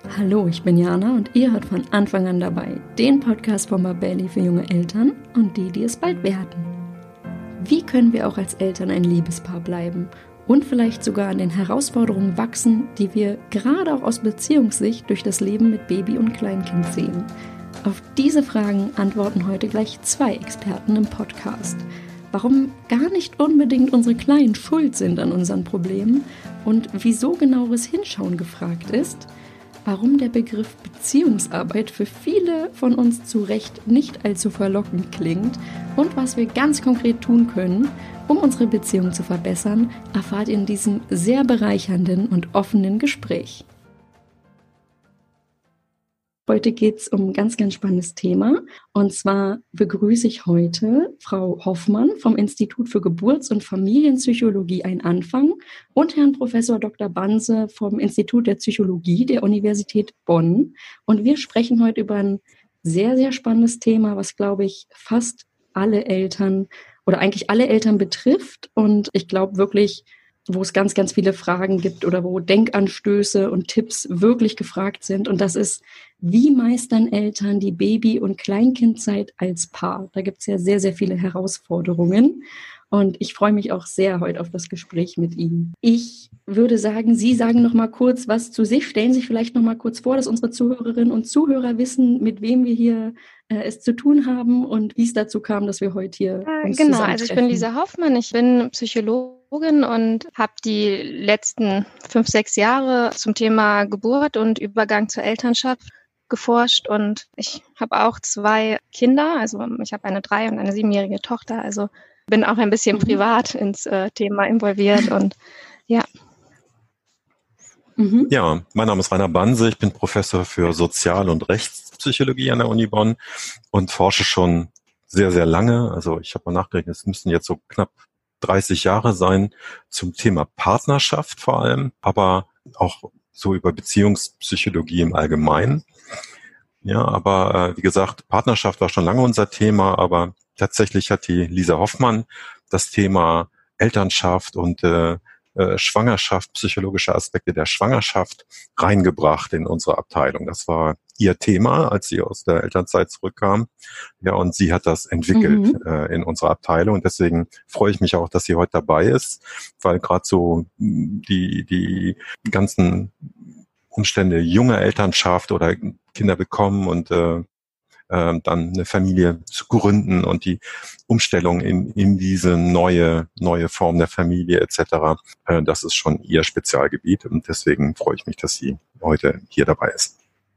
Hallo, ich bin Jana und ihr hört von Anfang an dabei den Podcast von Babelli für junge Eltern und die, die es bald werden. Wie können wir auch als Eltern ein Liebespaar bleiben und vielleicht sogar an den Herausforderungen wachsen, die wir gerade auch aus Beziehungssicht durch das Leben mit Baby und Kleinkind sehen? Auf diese Fragen antworten heute gleich 2 Experten im Podcast. Warum gar nicht unbedingt unsere Kleinen schuld sind an unseren Problemen und wieso genaueres Hinschauen gefragt ist, warum der Begriff Beziehungsarbeit für viele von uns zu Recht nicht allzu verlockend klingt und was wir ganz konkret tun können, um unsere Beziehung zu verbessern, erfahrt ihr in diesem sehr bereichernden und offenen Gespräch. Heute geht es um ein ganz, ganz spannendes Thema. Und zwar begrüße ich heute Frau Hoffmann vom Institut für Geburts- und Familienpsychologie Ein Anfang und Herrn Professor Dr. Banse vom Institut der Psychologie der Universität Bonn. Und wir sprechen heute über ein sehr, sehr spannendes Thema, was, glaube ich, fast alle Eltern oder eigentlich alle Eltern betrifft. Und ich glaube wirklich, wo es ganz, ganz viele Fragen gibt oder wo Denkanstöße und Tipps wirklich gefragt sind. Und das ist, wie meistern Eltern die Baby- und Kleinkindzeit als Paar? Da gibt es ja sehr, sehr viele Herausforderungen. Und ich freue mich auch sehr heute auf das Gespräch mit Ihnen. Ich würde sagen, Sie sagen noch mal kurz was zu sich. Stellen Sie sich vielleicht noch mal kurz vor, dass unsere Zuhörerinnen und Zuhörer wissen, mit wem wir hier es zu tun haben und wie es dazu kam, dass wir heute hier uns zusammentreffen. Also ich bin Lisa Hoffmann, ich bin Psychologin und habe die letzten 5-6 Jahre zum Thema Geburt und Übergang zur Elternschaft geforscht und ich habe auch 2 Kinder, also ich habe eine 3- und eine 7-jährige Tochter, also bin auch ein bisschen privat ins Thema involviert und ja. Ja, mein Name ist Rainer Banse, ich bin Professor für Sozial- und Rechtspsychologie an der Uni Bonn und forsche schon sehr, sehr lange, also ich habe mal nachgerechnet, es müssten jetzt so knapp 30 Jahre sein, zum Thema Partnerschaft vor allem, aber auch so über Beziehungspsychologie im Allgemeinen. Ja, aber wie gesagt, Partnerschaft war schon lange unser Thema, aber tatsächlich hat die Lisa Hoffmann das Thema Elternschaft und Schwangerschaft, psychologische Aspekte der Schwangerschaft reingebracht in unsere Abteilung. Das war ihr Thema, als sie aus der Elternzeit zurückkam. Ja, und sie hat das entwickelt in unserer Abteilung. Und deswegen freue ich mich auch, dass sie heute dabei ist, weil gerade so die ganzen Umstände junger Elternschaft oder Kinder bekommen und dann eine Familie zu gründen und die Umstellung in diese neue Form der Familie etc., das ist schon ihr Spezialgebiet und deswegen freue ich mich, dass sie heute hier dabei ist.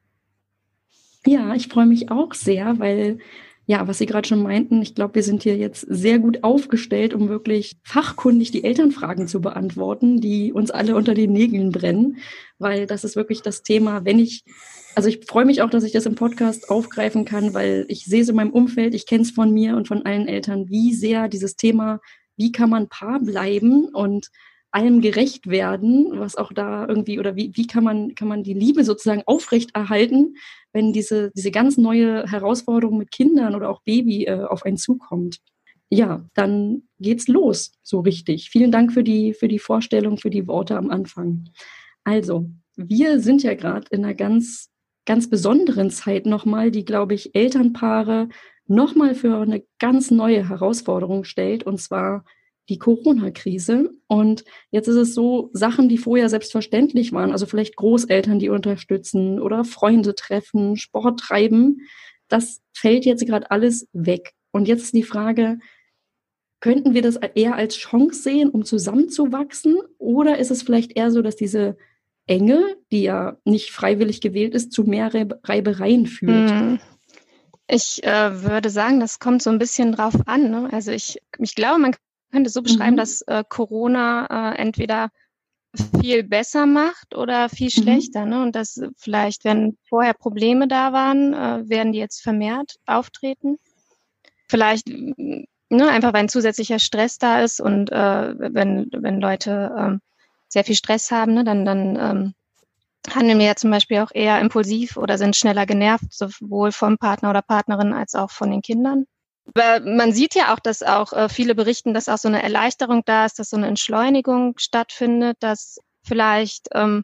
Ja, ich freue mich auch sehr, weil, ja, was Sie gerade schon meinten, ich glaube, wir sind hier jetzt sehr gut aufgestellt, um wirklich fachkundig die Elternfragen zu beantworten, die uns alle unter den Nägeln brennen, weil das ist wirklich das Thema, also ich freue mich auch, dass ich das im Podcast aufgreifen kann, weil ich sehe es in meinem Umfeld, ich kenne es von mir und von allen Eltern, wie sehr dieses Thema, wie kann man Paar bleiben und allem gerecht werden, was auch da irgendwie, oder wie kann man die Liebe sozusagen aufrechterhalten, wenn diese ganz neue Herausforderung mit Kindern oder auch Baby auf einen zukommt. Ja, dann geht's los, so richtig. Vielen Dank für die Vorstellung, für die Worte am Anfang. Also, wir sind ja gerade in einer ganz, ganz besonderen Zeit nochmal, die, glaube ich, Elternpaare nochmal für eine ganz neue Herausforderung stellt, und zwar die Corona-Krise. Und jetzt ist es so, Sachen, die vorher selbstverständlich waren, also vielleicht Großeltern, die unterstützen oder Freunde treffen, Sport treiben, das fällt jetzt gerade alles weg. Und jetzt ist die Frage, könnten wir das eher als Chance sehen, um zusammenzuwachsen? Oder ist es vielleicht eher so, dass diese Enge, die ja nicht freiwillig gewählt ist, zu mehr Reibereien führt? Ich würde sagen, das kommt so ein bisschen drauf an. Ne? Also ich glaube, man könnte es so beschreiben, dass Corona entweder viel besser macht oder viel schlechter. Ne? Und dass vielleicht, wenn vorher Probleme da waren, werden die jetzt vermehrt auftreten. Vielleicht einfach, weil ein zusätzlicher Stress da ist und wenn Leute sehr viel Stress haben, ne, dann handeln wir ja zum Beispiel auch eher impulsiv oder sind schneller genervt, sowohl vom Partner oder Partnerin als auch von den Kindern. Aber man sieht ja auch, dass auch viele berichten, dass auch so eine Erleichterung da ist, dass so eine Entschleunigung stattfindet, dass vielleicht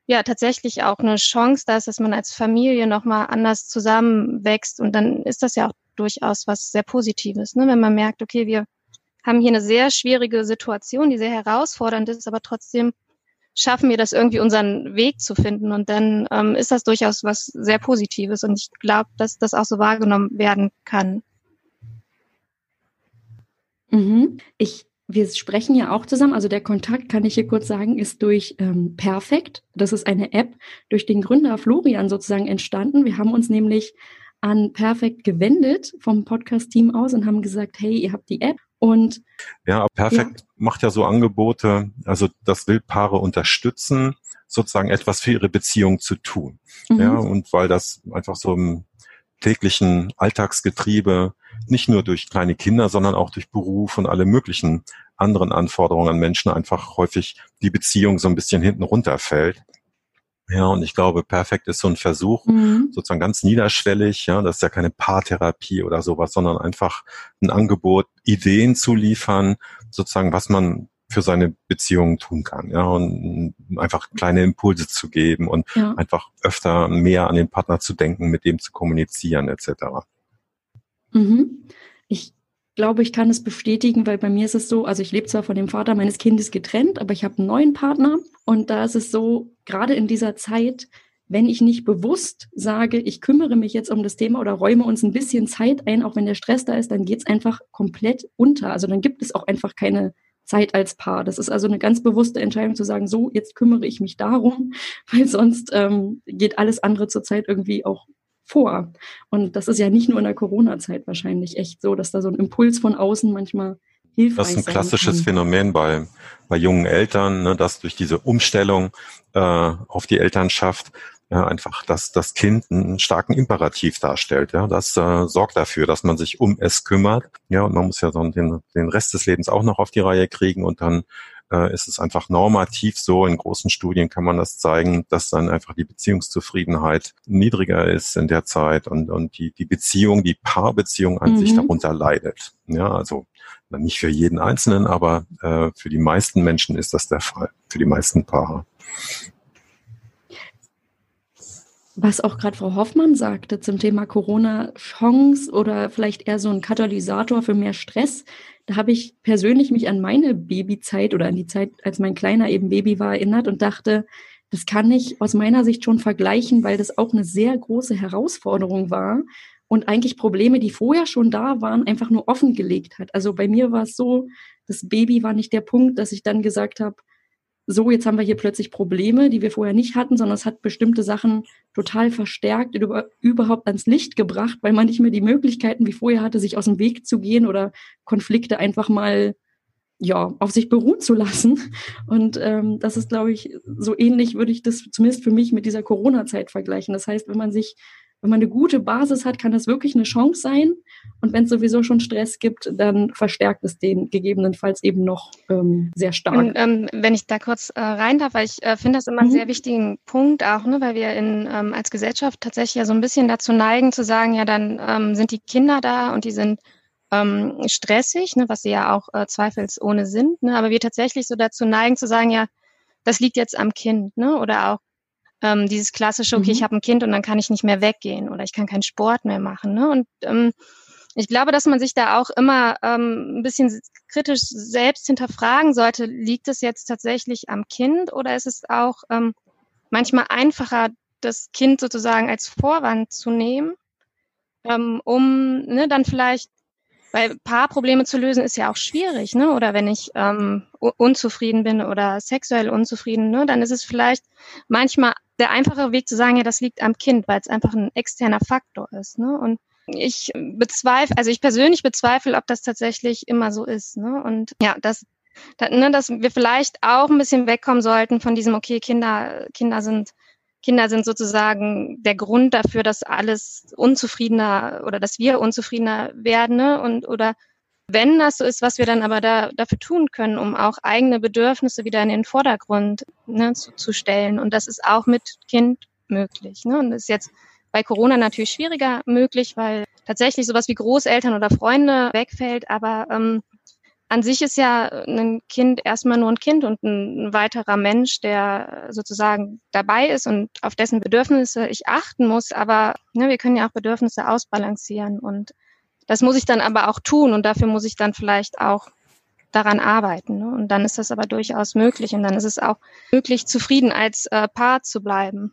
ja tatsächlich auch eine Chance da ist, dass man als Familie nochmal anders zusammenwächst. Und dann ist das ja auch durchaus was sehr Positives, ne? Wenn man merkt, okay, wir haben hier eine sehr schwierige Situation, die sehr herausfordernd ist, aber trotzdem schaffen wir das irgendwie, unseren Weg zu finden. Und dann ist das durchaus was sehr Positives. Und ich glaube, dass das auch so wahrgenommen werden kann. Wir sprechen ja auch zusammen, also der Kontakt, kann ich hier kurz sagen, ist durch Perfect. Das ist eine App, durch den Gründer Florian sozusagen entstanden. Wir haben uns nämlich an Perfect gewendet vom Podcast-Team aus und haben gesagt, hey, ihr habt die App. Und ja, Perfect macht ja so Angebote, also das will Paare unterstützen, sozusagen etwas für ihre Beziehung zu tun. Ja, und weil das einfach so im täglichen Alltagsgetriebe nicht nur durch kleine Kinder, sondern auch durch Beruf und alle möglichen anderen Anforderungen an Menschen einfach häufig die Beziehung so ein bisschen hinten runterfällt. Ja, und ich glaube, Perfect ist so ein Versuch, sozusagen ganz niederschwellig, ja, das ist ja keine Paartherapie oder sowas, sondern einfach ein Angebot, Ideen zu liefern, sozusagen, was man für seine Beziehungen tun kann, ja, und einfach kleine Impulse zu geben und einfach öfter mehr an den Partner zu denken, mit dem zu kommunizieren, etc. Ich glaube, ich kann es bestätigen, weil bei mir ist es so, also ich lebe zwar von dem Vater meines Kindes getrennt, aber ich habe einen neuen Partner und da ist es so, gerade in dieser Zeit, wenn ich nicht bewusst sage, ich kümmere mich jetzt um das Thema oder räume uns ein bisschen Zeit ein, auch wenn der Stress da ist, dann geht es einfach komplett unter. Also dann gibt es auch einfach keine Zeit als Paar. Das ist also eine ganz bewusste Entscheidung zu sagen, so, jetzt kümmere ich mich darum, weil sonst geht alles andere zurzeit irgendwie auch vor. Und das ist ja nicht nur in der Corona-Zeit wahrscheinlich echt so, dass da so ein Impuls von außen manchmal hilfreich Das ist ein klassisches sein kann. Phänomen bei jungen Eltern, ne, dass durch diese Umstellung auf die Elternschaft einfach das Kind einen starken Imperativ darstellt. Ja, das sorgt dafür, dass man sich um es kümmert. Ja, und man muss ja dann den Rest des Lebens auch noch auf die Reihe kriegen und dann ist es einfach normativ so, in großen Studien kann man das zeigen, dass dann einfach die Beziehungszufriedenheit niedriger ist in der Zeit und die Beziehung, die Paarbeziehung an sich darunter leidet. Ja, also nicht für jeden Einzelnen, aber für die meisten Menschen ist das der Fall, für die meisten Paare. Was auch gerade Frau Hoffmann sagte zum Thema Corona-Chance oder vielleicht eher so ein Katalysator für mehr Stress, da habe ich persönlich mich an meine Babyzeit oder an die Zeit, als mein Kleiner eben Baby war, erinnert und dachte, das kann ich aus meiner Sicht schon vergleichen, weil das auch eine sehr große Herausforderung war und eigentlich Probleme, die vorher schon da waren, einfach nur offengelegt hat. Also bei mir war es so, das Baby war nicht der Punkt, dass ich dann gesagt habe, so, jetzt haben wir hier plötzlich Probleme, die wir vorher nicht hatten, sondern es hat bestimmte Sachen total verstärkt, überhaupt ans Licht gebracht, weil man nicht mehr die Möglichkeiten wie vorher hatte, sich aus dem Weg zu gehen oder Konflikte einfach mal auf sich beruhen zu lassen. Und das ist, glaube ich, so ähnlich würde ich das zumindest für mich mit dieser Corona-Zeit vergleichen. Das heißt, wenn man eine gute Basis hat, kann das wirklich eine Chance sein. Und wenn es sowieso schon Stress gibt, dann verstärkt es den gegebenenfalls eben noch sehr stark. Und, wenn ich da kurz rein darf, weil ich finde das immer einen sehr wichtigen Punkt auch, ne, weil wir als Gesellschaft tatsächlich ja so ein bisschen dazu neigen zu sagen, ja, dann sind die Kinder da und die sind stressig, ne, was sie ja auch zweifelsohne sind, ne, aber wir tatsächlich so dazu neigen zu sagen, ja, das liegt jetzt am Kind, ne, oder auch dieses klassische, okay, ich habe ein Kind und dann kann ich nicht mehr weggehen oder ich kann keinen Sport mehr machen. Ne? Und ich glaube, dass man sich da auch immer ein bisschen kritisch selbst hinterfragen sollte, liegt es jetzt tatsächlich am Kind oder ist es auch manchmal einfacher, das Kind sozusagen als Vorwand zu nehmen, um dann vielleicht, weil Paarprobleme zu lösen ist ja auch schwierig, ne? Oder wenn ich unzufrieden bin oder sexuell unzufrieden, ne, dann ist es vielleicht manchmal der einfache Weg zu sagen, ja, das liegt am Kind, weil es einfach ein externer Faktor ist, ne? Und ich persönlich bezweifle, ob das tatsächlich immer so ist, ne? Und ja, dass wir vielleicht auch ein bisschen wegkommen sollten von diesem, okay, Kinder sind sozusagen der Grund dafür, dass alles unzufriedener oder dass wir unzufriedener werden, ne? Oder wenn das so ist, was wir dann aber dafür tun können, um auch eigene Bedürfnisse wieder in den Vordergrund, ne, zu stellen. Und das ist auch mit Kind möglich, ne? Und das ist jetzt bei Corona natürlich schwieriger möglich, weil tatsächlich sowas wie Großeltern oder Freunde wegfällt. Aber an sich ist ja ein Kind erstmal nur ein Kind und ein weiterer Mensch, der sozusagen dabei ist und auf dessen Bedürfnisse ich achten muss. Aber wir können ja auch Bedürfnisse ausbalancieren und das muss ich dann aber auch tun und dafür muss ich dann vielleicht auch daran arbeiten. Ne? Und dann ist das aber durchaus möglich und dann ist es auch möglich, zufrieden als Paar zu bleiben.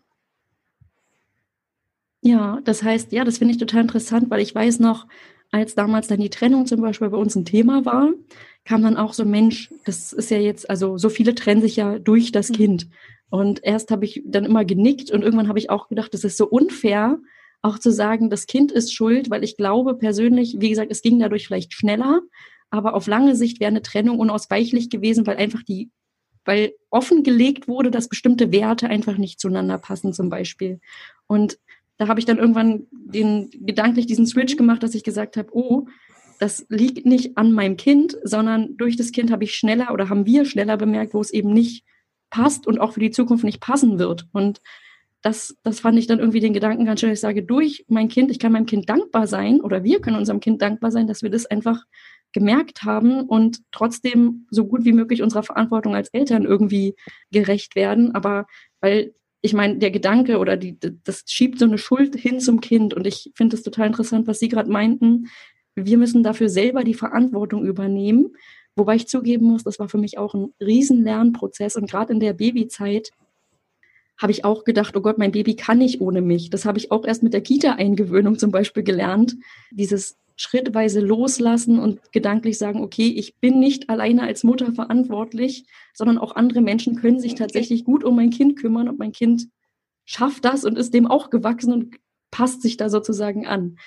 Ja, das heißt, ja, das finde ich total interessant, weil ich weiß noch, als damals dann die Trennung zum Beispiel bei uns ein Thema war, kam dann auch so, Mensch, das ist ja jetzt, also so viele trennen sich ja durch das Kind. Und erst habe ich dann immer genickt und irgendwann habe ich auch gedacht, das ist so unfair, auch zu sagen, das Kind ist schuld, weil ich glaube persönlich, wie gesagt, es ging dadurch vielleicht schneller, aber auf lange Sicht wäre eine Trennung unausweichlich gewesen, weil offengelegt wurde, dass bestimmte Werte einfach nicht zueinander passen zum Beispiel. Und da habe ich dann irgendwann gedanklich diesen Switch gemacht, dass ich gesagt habe, oh, das liegt nicht an meinem Kind, sondern durch das Kind haben wir schneller bemerkt, wo es eben nicht passt und auch für die Zukunft nicht passen wird. Und das fand ich dann irgendwie den Gedanken ganz schön. Ich sage, durch mein Kind, ich kann meinem Kind dankbar sein oder wir können unserem Kind dankbar sein, dass wir das einfach gemerkt haben und trotzdem so gut wie möglich unserer Verantwortung als Eltern irgendwie gerecht werden. Aber weil ich meine, der Gedanke oder das schiebt so eine Schuld hin zum Kind. Und ich finde es total interessant, was Sie gerade meinten. Wir müssen dafür selber die Verantwortung übernehmen. Wobei ich zugeben muss, das war für mich auch ein riesen Lernprozess. Und gerade in der Babyzeit habe ich auch gedacht, oh Gott, mein Baby kann nicht ohne mich. Das habe ich auch erst mit der Kita-Eingewöhnung zum Beispiel gelernt. Dieses schrittweise loslassen und gedanklich sagen, okay, ich bin nicht alleine als Mutter verantwortlich, sondern auch andere Menschen können sich tatsächlich gut um mein Kind kümmern und mein Kind schafft das und ist dem auch gewachsen und passt sich da sozusagen an.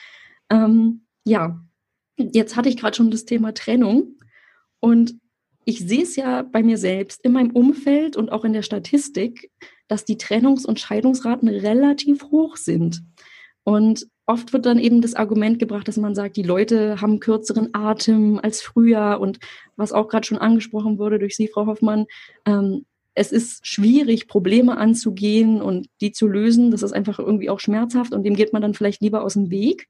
Ja, jetzt hatte ich gerade schon das Thema Trennung und ich sehe es ja bei mir selbst, in meinem Umfeld und auch in der Statistik, dass die Trennungs- und Scheidungsraten relativ hoch sind. Und oft wird dann eben das Argument gebracht, dass man sagt, die Leute haben kürzeren Atem als früher und was auch gerade schon angesprochen wurde durch Sie, Frau Hoffmann, es ist schwierig, Probleme anzugehen und die zu lösen. Das ist einfach irgendwie auch schmerzhaft und dem geht man dann vielleicht lieber aus dem Weg.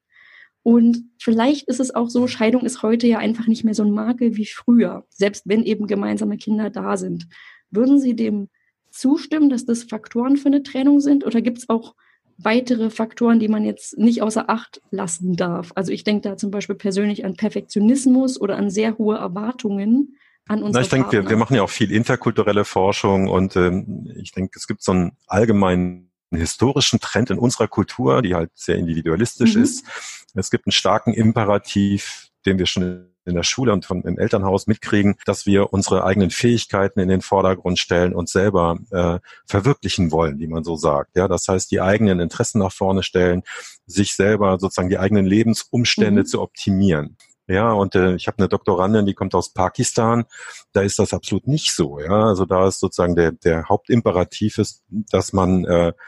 Und vielleicht ist es auch so, Scheidung ist heute ja einfach nicht mehr so ein Makel wie früher, selbst wenn eben gemeinsame Kinder da sind. Würden Sie dem zustimmen, dass das Faktoren für eine Trennung sind oder gibt es auch weitere Faktoren, die man jetzt nicht außer Acht lassen darf? Also ich denke da zum Beispiel persönlich an Perfektionismus oder an sehr hohe Erwartungen an unsere Ich denke, wir machen ja auch viel interkulturelle Forschung und ich denke, es gibt so einen allgemeinen historischen Trend in unserer Kultur, die halt sehr individualistisch ist. Es gibt einen starken Imperativ, den wir schon in der Schule und im Elternhaus mitkriegen, dass wir unsere eigenen Fähigkeiten in den Vordergrund stellen und selber verwirklichen wollen, wie man so sagt. Ja, das heißt, die eigenen Interessen nach vorne stellen, sich selber sozusagen die eigenen Lebensumstände zu optimieren. Ja, und ich habe eine Doktorandin, die kommt aus Pakistan. Da ist das absolut nicht so. Ja, also da ist sozusagen der Hauptimperativ ist, dass man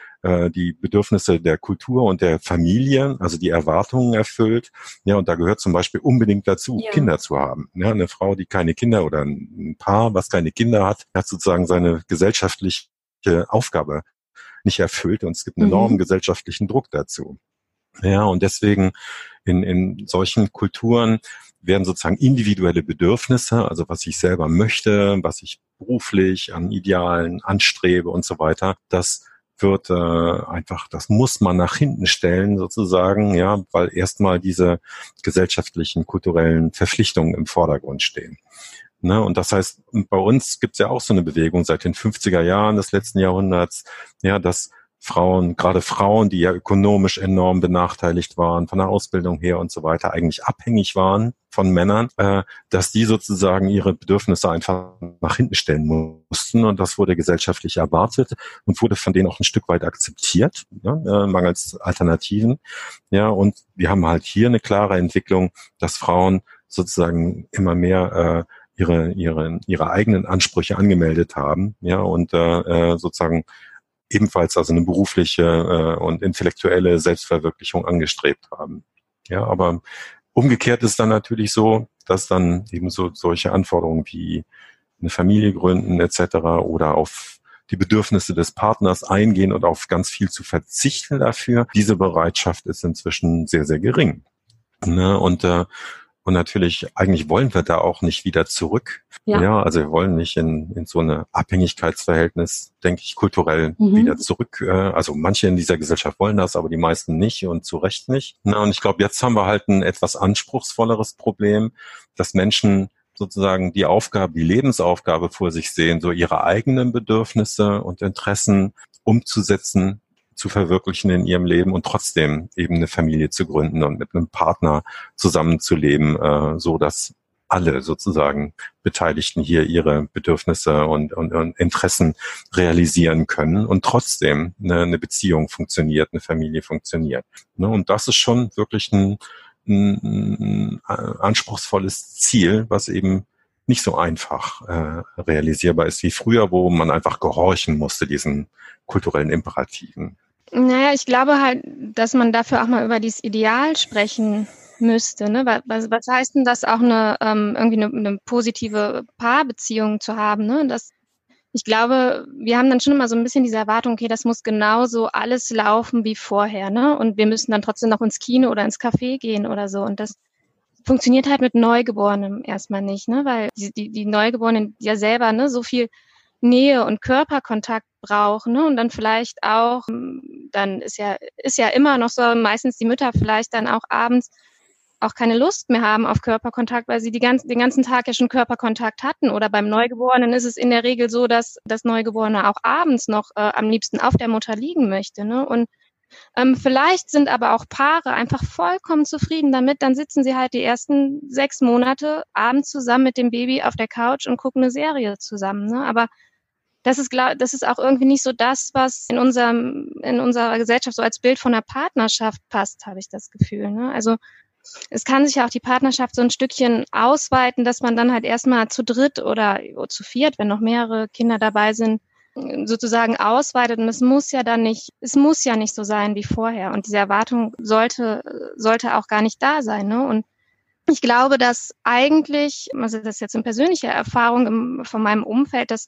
die Bedürfnisse der Kultur und der Familie, also die Erwartungen erfüllt. Ja, und da gehört zum Beispiel unbedingt dazu, Kinder zu haben. Ja, eine Frau, die keine Kinder oder ein Paar, was keine Kinder hat sozusagen seine gesellschaftliche Aufgabe nicht erfüllt und es gibt einen enormen gesellschaftlichen Druck dazu. Ja, und deswegen in solchen Kulturen werden sozusagen individuelle Bedürfnisse, also was ich selber möchte, was ich beruflich an Idealen anstrebe und so weiter, das wird einfach, das muss man nach hinten stellen sozusagen, ja, weil erstmal diese gesellschaftlichen, kulturellen Verpflichtungen im Vordergrund stehen. Ne? Und das heißt, bei uns gibt es ja auch so eine Bewegung seit den 50er Jahren des letzten Jahrhunderts, ja, dass Frauen, gerade Frauen, die ja ökonomisch enorm benachteiligt waren, von der Ausbildung her und so weiter, eigentlich abhängig waren von Männern, dass die sozusagen ihre Bedürfnisse einfach nach hinten stellen mussten. Und das wurde gesellschaftlich erwartet und wurde von denen auch ein Stück weit akzeptiert, ja, mangels Alternativen. Ja, und wir haben halt hier eine klare Entwicklung, dass Frauen sozusagen immer mehr ihre eigenen Ansprüche angemeldet haben, ja, und sozusagen ebenfalls also eine berufliche und intellektuelle Selbstverwirklichung angestrebt haben. Ja, aber umgekehrt ist dann natürlich so, dass dann eben so solche Anforderungen wie eine Familie gründen etc. oder auf die Bedürfnisse des Partners eingehen und auf ganz viel zu verzichten dafür, diese Bereitschaft ist inzwischen sehr, sehr gering. Ne? Und Und natürlich, eigentlich wollen wir da auch nicht wieder zurück. Ja, also wir wollen nicht in so eine Abhängigkeitsverhältnis, denke ich, kulturell wieder zurück. Also manche in dieser Gesellschaft wollen das, aber die meisten nicht und zu Recht nicht. Na, und ich glaube, jetzt haben wir halt ein etwas anspruchsvolleres Problem, dass Menschen sozusagen die Lebensaufgabe vor sich sehen, so ihre eigenen Bedürfnisse und Interessen umzusetzen, zu verwirklichen in ihrem Leben und trotzdem eben eine Familie zu gründen und mit einem Partner zusammenzuleben, so dass alle sozusagen Beteiligten hier ihre Bedürfnisse und Interessen realisieren können und trotzdem eine Beziehung funktioniert, eine Familie funktioniert. Und das ist schon wirklich ein anspruchsvolles Ziel, was eben nicht so einfach realisierbar ist wie früher, wo man einfach gehorchen musste, diesen kulturellen Imperativen. Naja, ich glaube halt, dass man dafür auch mal über dieses Ideal sprechen müsste. Ne? Was heißt denn das, auch irgendwie eine positive Paarbeziehung zu haben? Ne? Ich glaube, wir haben dann schon immer so ein bisschen diese Erwartung, okay, das muss genauso alles laufen wie vorher, ne? Und wir müssen dann trotzdem noch ins Kino oder ins Café gehen oder so. Und das funktioniert halt mit Neugeborenen erstmal nicht, ne? Weil die Neugeborenen ja selber, ne, so viel Nähe und Körperkontakt brauchen, ne? Und dann vielleicht auch, dann ist ja immer noch so, meistens die Mütter vielleicht dann auch abends auch keine Lust mehr haben auf Körperkontakt, weil sie den ganzen Tag ja schon Körperkontakt hatten. Oder beim Neugeborenen ist es in der Regel so, dass das Neugeborene auch abends noch am liebsten auf der Mutter liegen möchte, ne? Und vielleicht sind aber auch Paare einfach vollkommen zufrieden damit. Dann sitzen sie halt die ersten 6 Monate abends zusammen mit dem Baby auf der Couch und gucken eine Serie zusammen, ne? Aber das ist auch irgendwie nicht so das, was in unserer Gesellschaft so als Bild von einer Partnerschaft passt, habe ich das Gefühl, ne? Also es kann sich ja auch die Partnerschaft so ein Stückchen ausweiten, dass man dann halt erstmal zu dritt oder zu viert, wenn noch mehrere Kinder dabei sind, sozusagen ausweitet. Und es muss ja nicht so sein wie vorher. Und diese Erwartung sollte auch gar nicht da sein, ne? Und ich glaube, dass eigentlich, also das ist jetzt eine persönliche Erfahrung von meinem Umfeld, dass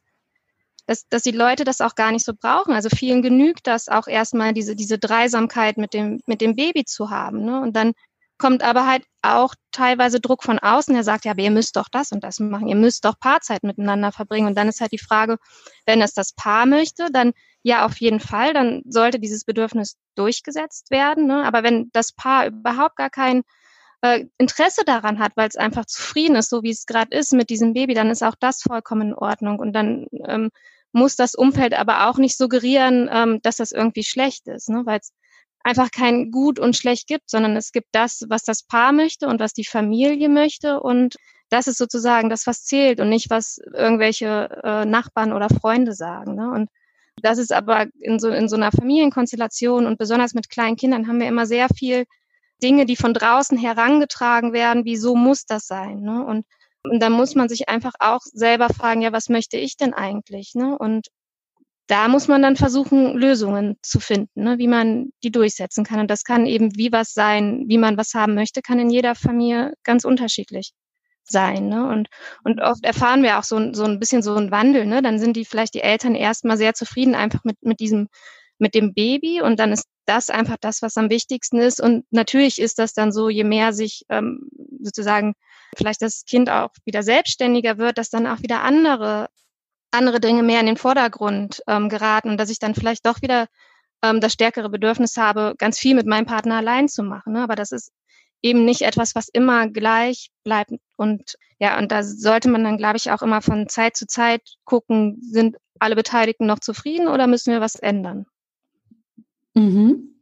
die Leute das auch gar nicht so brauchen. Also vielen genügt das auch erstmal, diese Dreisamkeit mit dem Baby zu haben, ne? Und dann kommt aber halt auch teilweise Druck von außen, der sagt, ja, aber ihr müsst doch das und das machen, ihr müsst doch Paarzeit miteinander verbringen. Und dann ist halt die Frage, wenn es das Paar möchte, dann ja, auf jeden Fall, dann sollte dieses Bedürfnis durchgesetzt werden, ne? Aber wenn das Paar überhaupt gar kein Interesse daran hat, weil es einfach zufrieden ist, so wie es gerade ist mit diesem Baby, dann ist auch das vollkommen in Ordnung. Und dann muss das Umfeld aber auch nicht suggerieren, dass das irgendwie schlecht ist, ne? Weil es einfach kein Gut und Schlecht gibt, sondern es gibt das, was das Paar möchte und was die Familie möchte. Und das ist sozusagen das, was zählt und nicht, was irgendwelche Nachbarn oder Freunde sagen, ne? Und das ist aber in so einer Familienkonstellation und besonders mit kleinen Kindern haben wir immer sehr viel Dinge, die von draußen herangetragen werden, wie so muss das sein, ne? Und dann muss man sich einfach auch selber fragen, ja, was möchte ich denn eigentlich, ne? Und da muss man dann versuchen, Lösungen zu finden, ne, wie man die durchsetzen kann. Und das kann eben wie was sein, wie man was haben möchte, kann in jeder Familie ganz unterschiedlich sein, ne? Und oft erfahren wir auch so ein bisschen so einen Wandel, ne? Dann sind die Eltern erstmal sehr zufrieden einfach mit dem Baby und dann ist das einfach das, was am wichtigsten ist. Und natürlich ist das dann so, je mehr sich sozusagen vielleicht das Kind auch wieder selbstständiger wird, dass dann auch wieder andere Dinge mehr in den Vordergrund geraten und dass ich dann vielleicht doch wieder das stärkere Bedürfnis habe, ganz viel mit meinem Partner allein zu machen, ne? Aber das ist eben nicht etwas, was immer gleich bleibt. Und ja, und da sollte man dann, glaube ich, auch immer von Zeit zu Zeit gucken, sind alle Beteiligten noch zufrieden oder müssen wir was ändern? Mhm.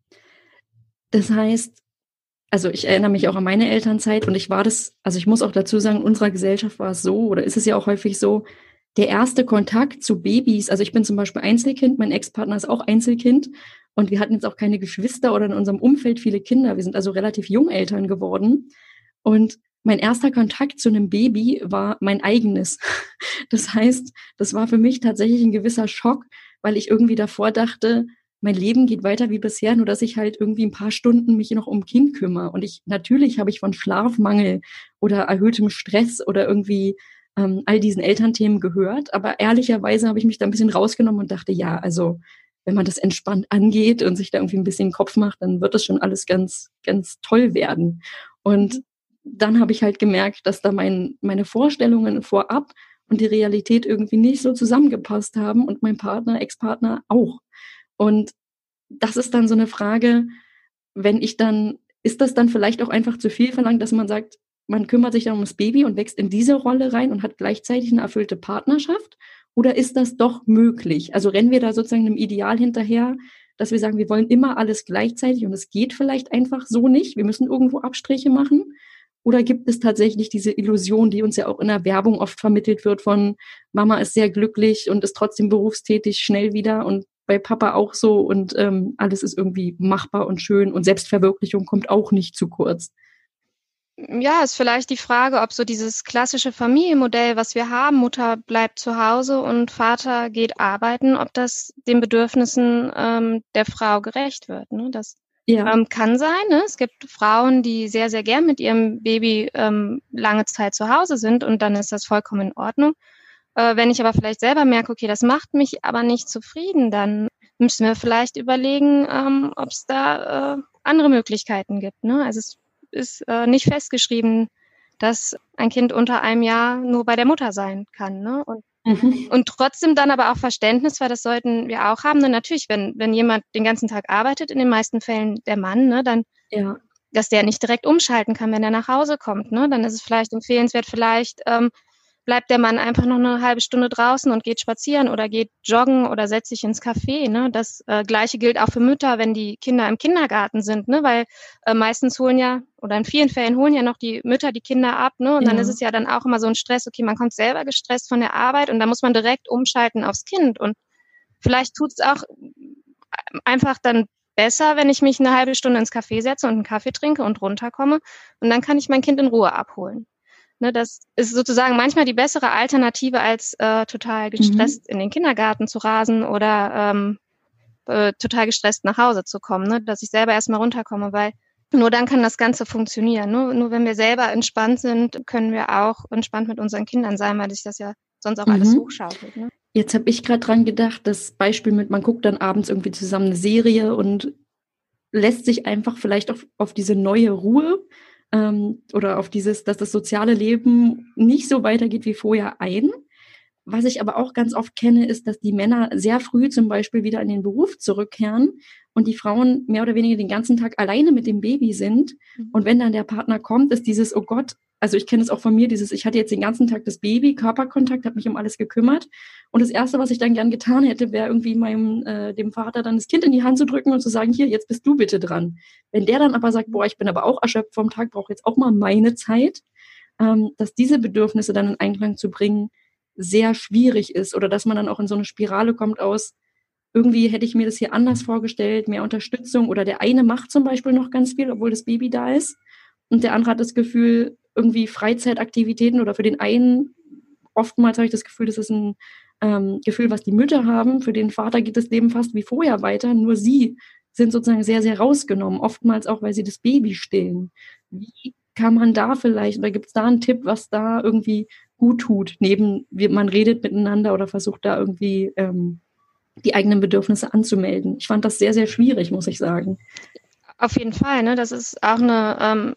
Das heißt, also ich erinnere mich auch an meine Elternzeit und ich muss auch dazu sagen, in unserer Gesellschaft war es so, oder ist es ja auch häufig so, der erste Kontakt zu Babys, also ich bin zum Beispiel Einzelkind, mein Ex-Partner ist auch Einzelkind und wir hatten jetzt auch keine Geschwister oder in unserem Umfeld viele Kinder. Wir sind also relativ jung Eltern geworden und mein erster Kontakt zu einem Baby war mein eigenes. Das heißt, das war für mich tatsächlich ein gewisser Schock, weil ich irgendwie davor dachte, mein Leben geht weiter wie bisher, nur dass ich halt irgendwie ein paar Stunden mich noch um Kind kümmere. Und natürlich habe ich von Schlafmangel oder erhöhtem Stress oder irgendwie all diesen Elternthemen gehört. Aber ehrlicherweise habe ich mich da ein bisschen rausgenommen und dachte, ja, also wenn man das entspannt angeht und sich da irgendwie ein bisschen Kopf macht, dann wird das schon alles ganz, ganz toll werden. Und dann habe ich halt gemerkt, dass da meine Vorstellungen vorab und die Realität irgendwie nicht so zusammengepasst haben und mein Partner, Ex-Partner auch. Und das ist dann so eine Frage, ist das dann vielleicht auch einfach zu viel verlangt, dass man sagt, man kümmert sich dann ums Baby und wächst in diese Rolle rein und hat gleichzeitig eine erfüllte Partnerschaft? Oder ist das doch möglich? Also rennen wir da sozusagen einem Ideal hinterher, dass wir sagen, wir wollen immer alles gleichzeitig und es geht vielleicht einfach so nicht. Wir müssen irgendwo Abstriche machen. Oder gibt es tatsächlich diese Illusion, die uns ja auch in der Werbung oft vermittelt wird von Mama ist sehr glücklich und ist trotzdem berufstätig schnell wieder und bei Papa auch so und alles ist irgendwie machbar und schön und Selbstverwirklichung kommt auch nicht zu kurz. Ja, ist vielleicht die Frage, ob so dieses klassische Familienmodell, was wir haben, Mutter bleibt zu Hause und Vater geht arbeiten, ob das den Bedürfnissen der Frau gerecht wird. Ne? Das kann sein. Ne? Es gibt Frauen, die sehr, sehr gern mit ihrem Baby lange Zeit zu Hause sind und dann ist das vollkommen in Ordnung. Wenn ich aber vielleicht selber merke, okay, das macht mich aber nicht zufrieden, dann müssen wir vielleicht überlegen, ob es da andere Möglichkeiten gibt. Ne? Also es ist nicht festgeschrieben, dass ein Kind unter einem Jahr nur bei der Mutter sein kann. Ne? Und trotzdem dann aber auch Verständnis, weil das sollten wir auch haben. Denn natürlich, wenn jemand den ganzen Tag arbeitet, in den meisten Fällen der Mann, ne, dann dass der nicht direkt umschalten kann, wenn er nach Hause kommt. Ne? Dann ist es vielleicht empfehlenswert, bleibt der Mann einfach noch eine halbe Stunde draußen und geht spazieren oder geht joggen oder setzt sich ins Café. Ne? Das Gleiche gilt auch für Mütter, wenn die Kinder im Kindergarten sind, ne? Weil meistens oder in vielen Fällen holen ja noch die Mütter die Kinder ab. Ne? Und dann ist es ja dann auch immer so ein Stress, okay, man kommt selber gestresst von der Arbeit und da muss man direkt umschalten aufs Kind. Und vielleicht tut es auch einfach dann besser, wenn ich mich eine halbe Stunde ins Café setze und einen Kaffee trinke und runterkomme und dann kann ich mein Kind in Ruhe abholen. Ne, das ist sozusagen manchmal die bessere Alternative, als total gestresst in den Kindergarten zu rasen oder total gestresst nach Hause zu kommen, ne? Dass ich selber erstmal runterkomme, weil nur dann kann das Ganze funktionieren. Ne? Nur wenn wir selber entspannt sind, können wir auch entspannt mit unseren Kindern sein, weil sich das ja sonst auch alles hochschaukelt. Ne? Jetzt habe ich gerade dran gedacht, das Beispiel mit, man guckt dann abends irgendwie zusammen eine Serie und lässt sich einfach vielleicht auf diese neue Ruhe oder auf dieses, dass das soziale Leben nicht so weitergeht wie vorher ein. Was ich aber auch ganz oft kenne, ist, dass die Männer sehr früh zum Beispiel wieder in den Beruf zurückkehren und die Frauen mehr oder weniger den ganzen Tag alleine mit dem Baby sind. Und wenn dann der Partner kommt, ist dieses, oh Gott, also ich kenne es auch von mir, ich hatte jetzt den ganzen Tag das Baby, Körperkontakt, habe mich um alles gekümmert. Und das Erste, was ich dann gern getan hätte, wäre irgendwie dem Vater dann das Kind in die Hand zu drücken und zu sagen, hier, jetzt bist du bitte dran. Wenn der dann aber sagt, boah, ich bin aber auch erschöpft vom Tag, brauche jetzt auch mal meine Zeit, dass diese Bedürfnisse dann in Einklang zu bringen, sehr schwierig ist oder dass man dann auch in so eine Spirale kommt aus, irgendwie hätte ich mir das hier anders vorgestellt, mehr Unterstützung oder der eine macht zum Beispiel noch ganz viel, obwohl das Baby da ist und der andere hat das Gefühl, irgendwie Freizeitaktivitäten oder für den einen, oftmals habe ich das Gefühl, das ist ein Gefühl, was die Mütter haben, für den Vater geht das Leben fast wie vorher weiter, nur sie sind sozusagen sehr, sehr rausgenommen, oftmals auch, weil sie das Baby stillen. Wie kann man da vielleicht, oder gibt es da einen Tipp, was da irgendwie gut tut, man redet miteinander oder versucht da irgendwie die eigenen Bedürfnisse anzumelden. Ich fand das sehr, sehr schwierig, muss ich sagen. Auf jeden Fall, ne? Das ist auch eine,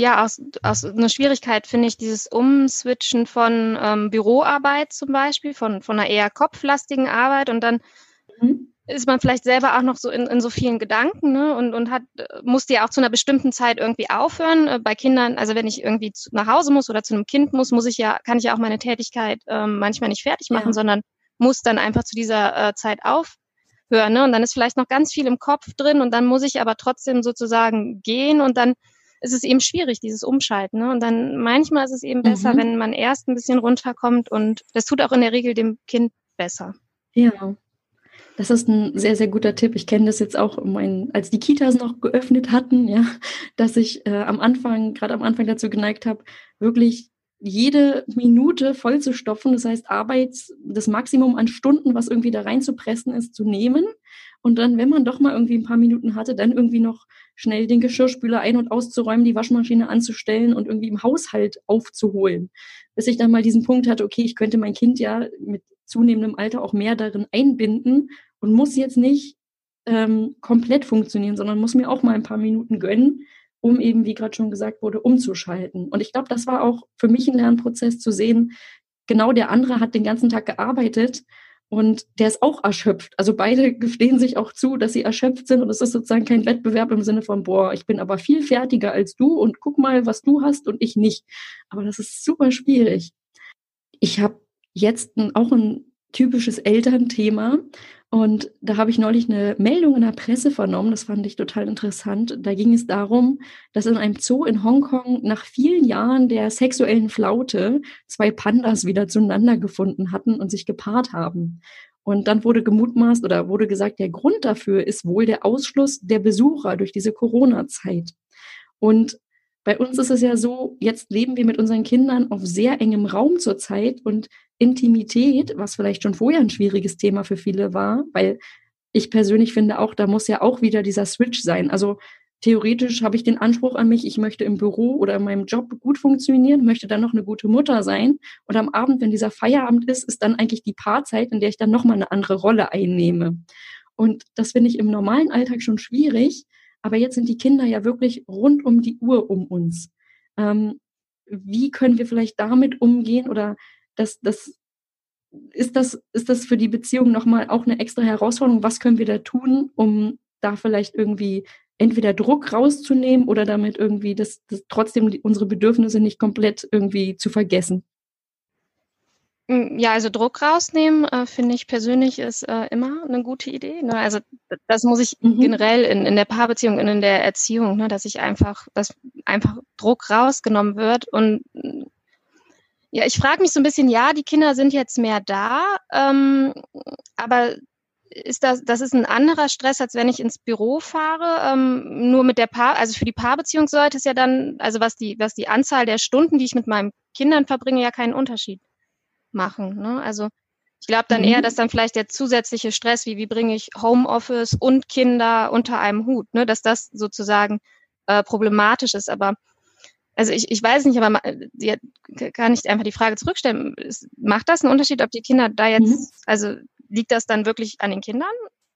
eine Schwierigkeit, finde ich, dieses Umswitchen von Büroarbeit zum Beispiel, von einer eher kopflastigen Arbeit und dann ist man vielleicht selber auch noch so in so vielen Gedanken, ne? Und musste ja auch zu einer bestimmten Zeit irgendwie aufhören. Bei Kindern, also wenn ich irgendwie nach Hause muss oder zu einem Kind kann ich ja auch meine Tätigkeit manchmal nicht fertig machen, sondern muss dann einfach zu dieser Zeit aufhören. Ne? Und dann ist vielleicht noch ganz viel im Kopf drin und dann muss ich aber trotzdem sozusagen gehen und dann ist es eben schwierig, dieses Umschalten. Ne? Und dann manchmal ist es eben besser, wenn man erst ein bisschen runterkommt und das tut auch in der Regel dem Kind besser. Ja. Das ist ein sehr, sehr guter Tipp. Ich kenne das jetzt auch, als die Kitas noch geöffnet hatten, ja, dass ich gerade am Anfang dazu geneigt habe, wirklich jede Minute voll zu stopfen. Das heißt, das Maximum an Stunden, was irgendwie da reinzupressen ist, zu nehmen. Und dann, wenn man doch mal irgendwie ein paar Minuten hatte, dann irgendwie noch schnell den Geschirrspüler ein- und auszuräumen, die Waschmaschine anzustellen und irgendwie im Haushalt aufzuholen. Bis ich dann mal diesen Punkt hatte, okay, ich könnte mein Kind ja mit zunehmendem Alter auch mehr darin einbinden und muss jetzt nicht komplett funktionieren, sondern muss mir auch mal ein paar Minuten gönnen, um eben, wie gerade schon gesagt wurde, umzuschalten. Und ich glaube, das war auch für mich ein Lernprozess zu sehen, genau der andere hat den ganzen Tag gearbeitet und der ist auch erschöpft. Also beide gestehen sich auch zu, dass sie erschöpft sind und es ist sozusagen kein Wettbewerb im Sinne von, boah, ich bin aber viel fertiger als du und guck mal, was du hast und ich nicht. Aber das ist super schwierig. Ich habe jetzt auch ein typisches Elternthema und da habe ich neulich eine Meldung in der Presse vernommen, das fand ich total interessant. Da ging es darum, dass in einem Zoo in Hongkong nach vielen Jahren der sexuellen Flaute 2 Pandas wieder zueinander gefunden hatten und sich gepaart haben. Und dann wurde gemutmaßt oder wurde gesagt, der Grund dafür ist wohl der Ausschluss der Besucher durch diese Corona-Zeit. Und bei uns ist es ja so, jetzt leben wir mit unseren Kindern auf sehr engem Raum zurzeit und Intimität, was vielleicht schon vorher ein schwieriges Thema für viele war, weil ich persönlich finde auch, da muss ja auch wieder dieser Switch sein. Also theoretisch habe ich den Anspruch an mich, ich möchte im Büro oder in meinem Job gut funktionieren, möchte dann noch eine gute Mutter sein. Und am Abend, wenn dieser Feierabend ist, ist dann eigentlich die Paarzeit, in der ich dann nochmal eine andere Rolle einnehme. Und das finde ich im normalen Alltag schon schwierig. Aber jetzt sind die Kinder ja wirklich rund um die Uhr um uns. Wie können wir vielleicht damit umgehen oder ist das für die Beziehung nochmal auch eine extra Herausforderung? Was können wir da tun, um da vielleicht irgendwie entweder Druck rauszunehmen oder damit irgendwie das trotzdem unsere Bedürfnisse nicht komplett irgendwie zu vergessen? Ja, also Druck rausnehmen, finde ich persönlich ist immer eine gute Idee. Ne? Also das muss ich generell in der Paarbeziehung und in der Erziehung, ne, dass einfach Druck rausgenommen wird. Und ja, ich frage mich so ein bisschen, ja, die Kinder sind jetzt mehr da, aber das ist ein anderer Stress, als wenn ich ins Büro fahre. Nur mit der also für die Paarbeziehung sollte es ja dann, also was die Anzahl der Stunden, die ich mit meinen Kindern verbringe, ja keinen Unterschied machen. Ne? Also ich glaube dann eher, dass dann vielleicht der zusätzliche Stress, wie bringe ich Homeoffice und Kinder unter einem Hut, ne? Dass das sozusagen problematisch ist. Aber also ich weiß nicht, aber kann ich einfach die Frage zurückstellen, macht das einen Unterschied, ob die Kinder da jetzt, also liegt das dann wirklich an den Kindern?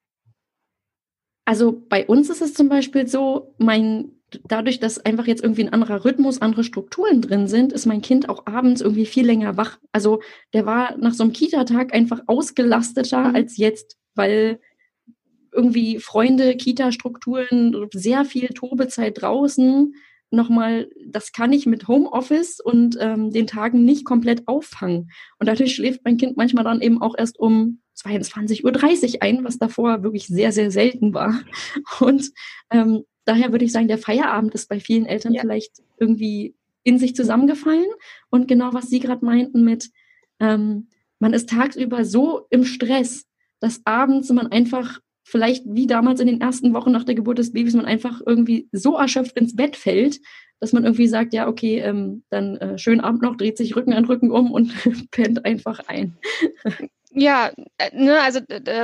Also bei uns ist es zum Beispiel so, dadurch, dass einfach jetzt irgendwie ein anderer Rhythmus, andere Strukturen drin sind, ist mein Kind auch abends irgendwie viel länger wach. Also der war nach so einem Kita-Tag einfach ausgelasteter als jetzt, weil irgendwie Freunde, Kita-Strukturen, sehr viel Tobezeit draußen. Nochmal, das kann ich mit Homeoffice und den Tagen nicht komplett auffangen. Und dadurch schläft mein Kind manchmal dann eben auch erst um 22:30 Uhr ein, was davor wirklich sehr, sehr selten war. Und daher würde ich sagen, der Feierabend ist bei vielen Eltern vielleicht irgendwie in sich zusammengefallen. Und genau, was Sie gerade meinten mit, man ist tagsüber so im Stress, dass abends man einfach vielleicht wie damals in den ersten Wochen nach der Geburt des Babys man einfach irgendwie so erschöpft ins Bett fällt, dass man irgendwie sagt, ja, okay, dann schönen Abend noch, dreht sich Rücken an Rücken um und pennt einfach ein. Ja, ne, also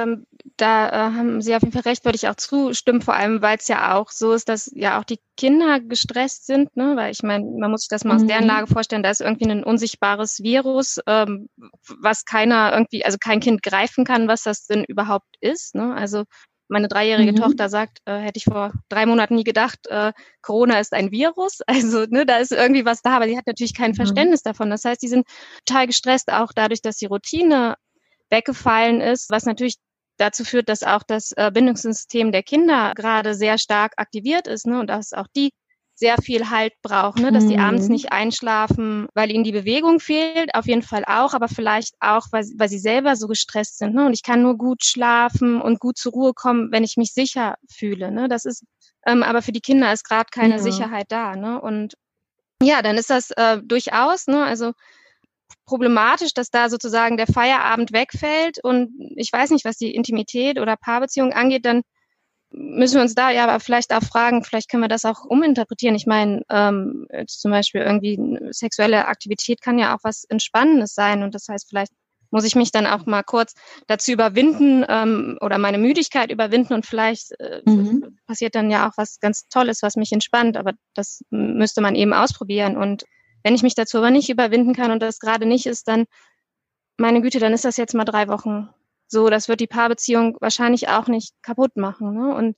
da haben Sie auf jeden Fall recht, würde ich auch zustimmen, vor allem, weil es ja auch so ist, dass ja auch die Kinder gestresst sind, ne, weil ich meine, man muss sich das mal aus deren Lage vorstellen, da ist irgendwie ein unsichtbares Virus, was keiner irgendwie, also kein Kind greifen kann, was das denn überhaupt ist, ne, also meine 3-jährige Tochter sagt, hätte ich vor 3 Monaten nie gedacht, Corona ist ein Virus, also ne, da ist irgendwie was da, aber sie hat natürlich kein Verständnis davon, das heißt, die sind total gestresst, auch dadurch, dass die Routine weggefallen ist, was natürlich dazu führt, dass auch das Bindungssystem der Kinder gerade sehr stark aktiviert ist, ne, und dass auch die sehr viel Halt brauchen, ne, dass die abends nicht einschlafen, weil ihnen die Bewegung fehlt, auf jeden Fall auch, aber vielleicht auch, weil sie selber so gestresst sind, ne, und ich kann nur gut schlafen und gut zur Ruhe kommen, wenn ich mich sicher fühle, ne, das ist, aber für die Kinder ist gerade keine Sicherheit da, ne, und ja, dann ist das durchaus, ne, also problematisch, dass da sozusagen der Feierabend wegfällt und ich weiß nicht, was die Intimität oder Paarbeziehung angeht, dann müssen wir uns da ja aber vielleicht auch fragen, vielleicht können wir das auch uminterpretieren. Ich meine, zum Beispiel irgendwie sexuelle Aktivität kann ja auch was Entspannendes sein und das heißt, vielleicht muss ich mich dann auch mal kurz dazu überwinden oder meine Müdigkeit überwinden und vielleicht passiert dann ja auch was ganz Tolles, was mich entspannt, aber das müsste man eben ausprobieren und wenn ich mich dazu aber nicht überwinden kann und das gerade nicht ist, dann, meine Güte, dann ist das jetzt mal 3 Wochen so. Das wird die Paarbeziehung wahrscheinlich auch nicht kaputt machen. Ne? Und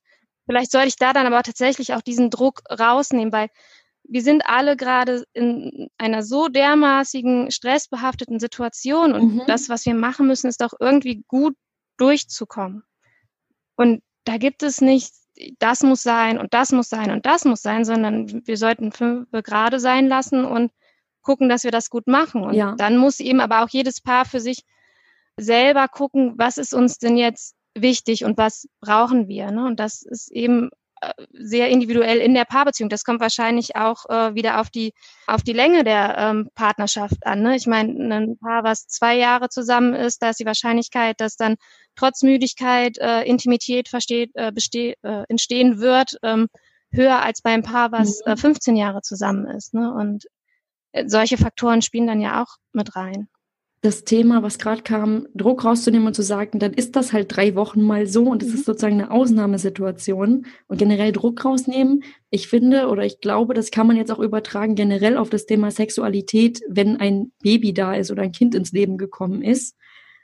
vielleicht sollte ich da dann aber tatsächlich auch diesen Druck rausnehmen, weil wir sind alle gerade in einer so dermaßigen, stressbehafteten Situation und das, was wir machen müssen, ist doch irgendwie gut durchzukommen. Und da gibt es nicht, das muss sein und das muss sein und das muss sein, sondern wir sollten 5 gerade sein lassen und gucken, dass wir das gut machen. Und dann muss eben aber auch jedes Paar für sich selber gucken, was ist uns denn jetzt wichtig und was brauchen wir, ne? Und das ist eben sehr individuell in der Paarbeziehung. Das kommt wahrscheinlich auch wieder auf die Länge der Partnerschaft an, ne? Ich meine, ein Paar, was 2 Jahre zusammen ist, da ist die Wahrscheinlichkeit, dass dann trotz Müdigkeit Intimität entstehen wird, höher als beim Paar, was 15 Jahre zusammen ist, ne? Und solche Faktoren spielen dann ja auch mit rein. Das Thema, was gerade kam, Druck rauszunehmen und zu sagen, dann ist das halt 3 Wochen mal so und es ist sozusagen eine Ausnahmesituation und generell Druck rausnehmen. Ich finde oder ich glaube, das kann man jetzt auch übertragen generell auf das Thema Sexualität, wenn ein Baby da ist oder ein Kind ins Leben gekommen ist.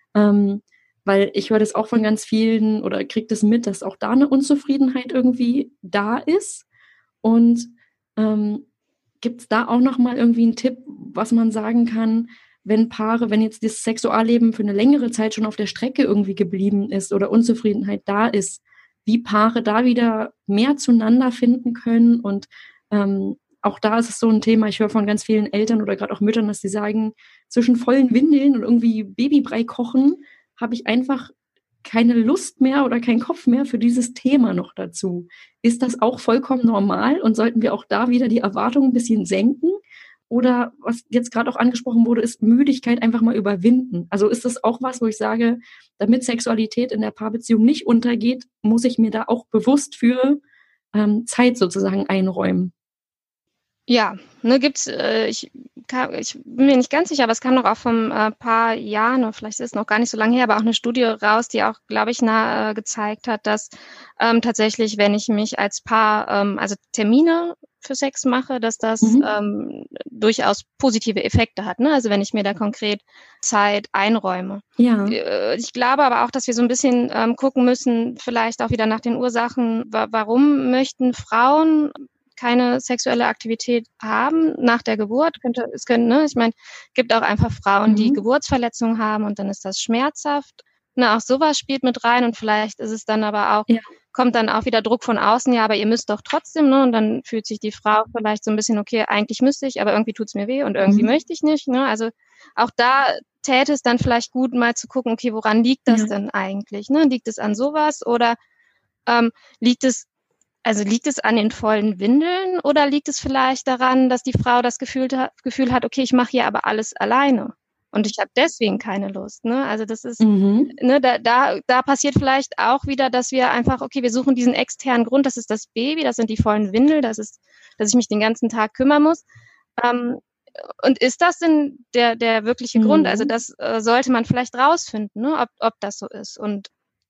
Weil ich höre das auch von ganz vielen oder kriege das mit, dass auch da eine Unzufriedenheit irgendwie da ist. Und gibt es da auch nochmal irgendwie einen Tipp, was man sagen kann, wenn jetzt das Sexualleben für eine längere Zeit schon auf der Strecke irgendwie geblieben ist oder Unzufriedenheit da ist, wie Paare da wieder mehr zueinander finden können. Und auch da ist es so ein Thema, ich höre von ganz vielen Eltern oder gerade auch Müttern, dass sie sagen, zwischen vollen Windeln und irgendwie Babybrei kochen, habe ich einfach keine Lust mehr oder keinen Kopf mehr für dieses Thema noch dazu. Ist das auch vollkommen normal und sollten wir auch da wieder die Erwartungen ein bisschen senken? Oder was jetzt gerade auch angesprochen wurde, ist Müdigkeit einfach mal überwinden. Also ist das auch was, wo ich sage, damit Sexualität in der Paarbeziehung nicht untergeht, muss ich mir da auch bewusst für Zeit sozusagen einräumen. Ja, ne, gibt's, ich bin mir nicht ganz sicher, aber es kam noch auch vom paar Jahren, oder vielleicht ist es noch gar nicht so lange her, aber auch eine Studie raus, die auch, glaube ich, gezeigt hat, dass tatsächlich, wenn ich mich als Paar, also Termine für Sex mache, dass das durchaus positive Effekte hat, ne? Also wenn ich mir da konkret Zeit einräume. Ja. Ich glaube aber auch, dass wir so ein bisschen gucken müssen, vielleicht auch wieder nach den Ursachen, warum möchten Frauen keine sexuelle Aktivität haben nach der Geburt, ich meine, gibt auch einfach Frauen, die Geburtsverletzungen haben und dann ist das schmerzhaft. Auch sowas spielt mit rein und vielleicht ist es dann aber auch, kommt dann auch wieder Druck von außen, ja, aber ihr müsst doch trotzdem, ne? Und dann fühlt sich die Frau vielleicht so ein bisschen, okay, eigentlich müsste ich, aber irgendwie tut's mir weh und irgendwie möchte ich nicht, ne? Also auch da täte es dann vielleicht gut, mal zu gucken, okay, woran liegt das denn eigentlich, ne? Liegt es an sowas oder liegt es an den vollen Windeln oder liegt es vielleicht daran, dass die Frau das Gefühl hat, okay, ich mache hier aber alles alleine und ich habe deswegen keine Lust, ne? Also das ist, ne, da passiert vielleicht auch wieder, dass wir einfach, okay, wir suchen diesen externen Grund, das ist das Baby, das sind die vollen Windel, das ist, dass ich mich den ganzen Tag kümmern muss. Und ist das denn der wirkliche Grund? Also das sollte man vielleicht rausfinden, ne, ob das so ist. Und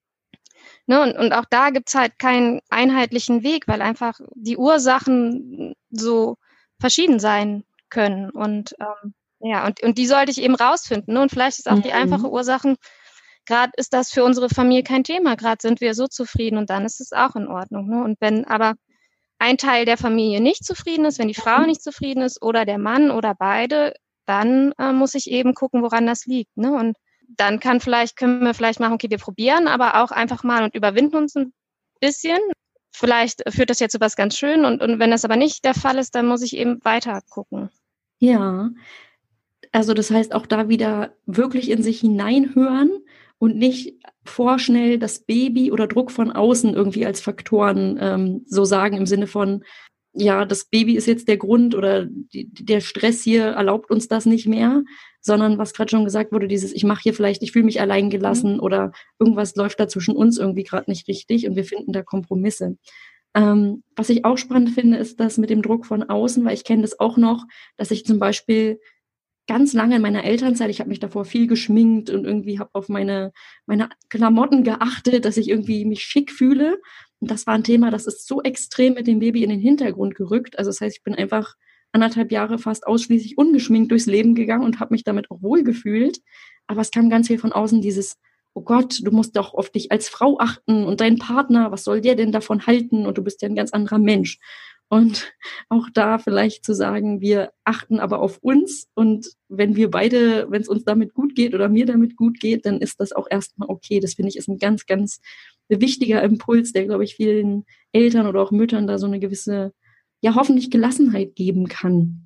auch da gibt's halt keinen einheitlichen Weg, weil einfach die Ursachen so verschieden sein können. Und und die sollte ich eben rausfinden. Ne? Und vielleicht ist auch die einfache Ursachen, gerade ist das für unsere Familie kein Thema, gerade sind wir so zufrieden und dann ist es auch in Ordnung. Ne? Und wenn aber ein Teil der Familie nicht zufrieden ist, wenn die Frau nicht zufrieden ist oder der Mann oder beide, dann muss ich eben gucken, woran das liegt. Ne? Und dann können wir vielleicht machen, okay, wir probieren, aber auch einfach mal und überwinden uns ein bisschen. Vielleicht führt das jetzt zu was ganz schön und wenn das aber nicht der Fall ist, dann muss ich eben weiter gucken. Ja, also das heißt auch da wieder wirklich in sich hineinhören und nicht vorschnell das Baby oder Druck von außen irgendwie als Faktoren so sagen im Sinne von, ja, das Baby ist jetzt der Grund oder der Stress hier erlaubt uns das nicht mehr, sondern was gerade schon gesagt wurde, dieses, ich fühle mich allein gelassen oder irgendwas läuft da zwischen uns irgendwie gerade nicht richtig und wir finden da Kompromisse. Was ich auch spannend finde, ist das mit dem Druck von außen, weil ich kenne das auch noch, dass ich zum Beispiel ganz lange in meiner Elternzeit, ich habe mich davor viel geschminkt und irgendwie habe auf meine Klamotten geachtet, dass ich irgendwie mich schick fühle. Und das war ein Thema, das ist so extrem mit dem Baby in den Hintergrund gerückt. Also das heißt, ich bin einfach 1,5 Jahre fast ausschließlich ungeschminkt durchs Leben gegangen und habe mich damit auch wohl gefühlt. Aber es kam ganz viel von außen, dieses, oh Gott, du musst doch auf dich als Frau achten und dein Partner, was soll der denn davon halten? Und du bist ja ein ganz anderer Mensch. Und auch da vielleicht zu sagen, wir achten aber auf uns und wenn es uns damit gut geht oder mir damit gut geht, dann ist das auch erstmal okay. Das finde ich ist ein ganz, ganz wichtiger Impuls, der, glaube ich, vielen Eltern oder auch Müttern da so eine gewisse, ja, hoffentlich Gelassenheit geben kann.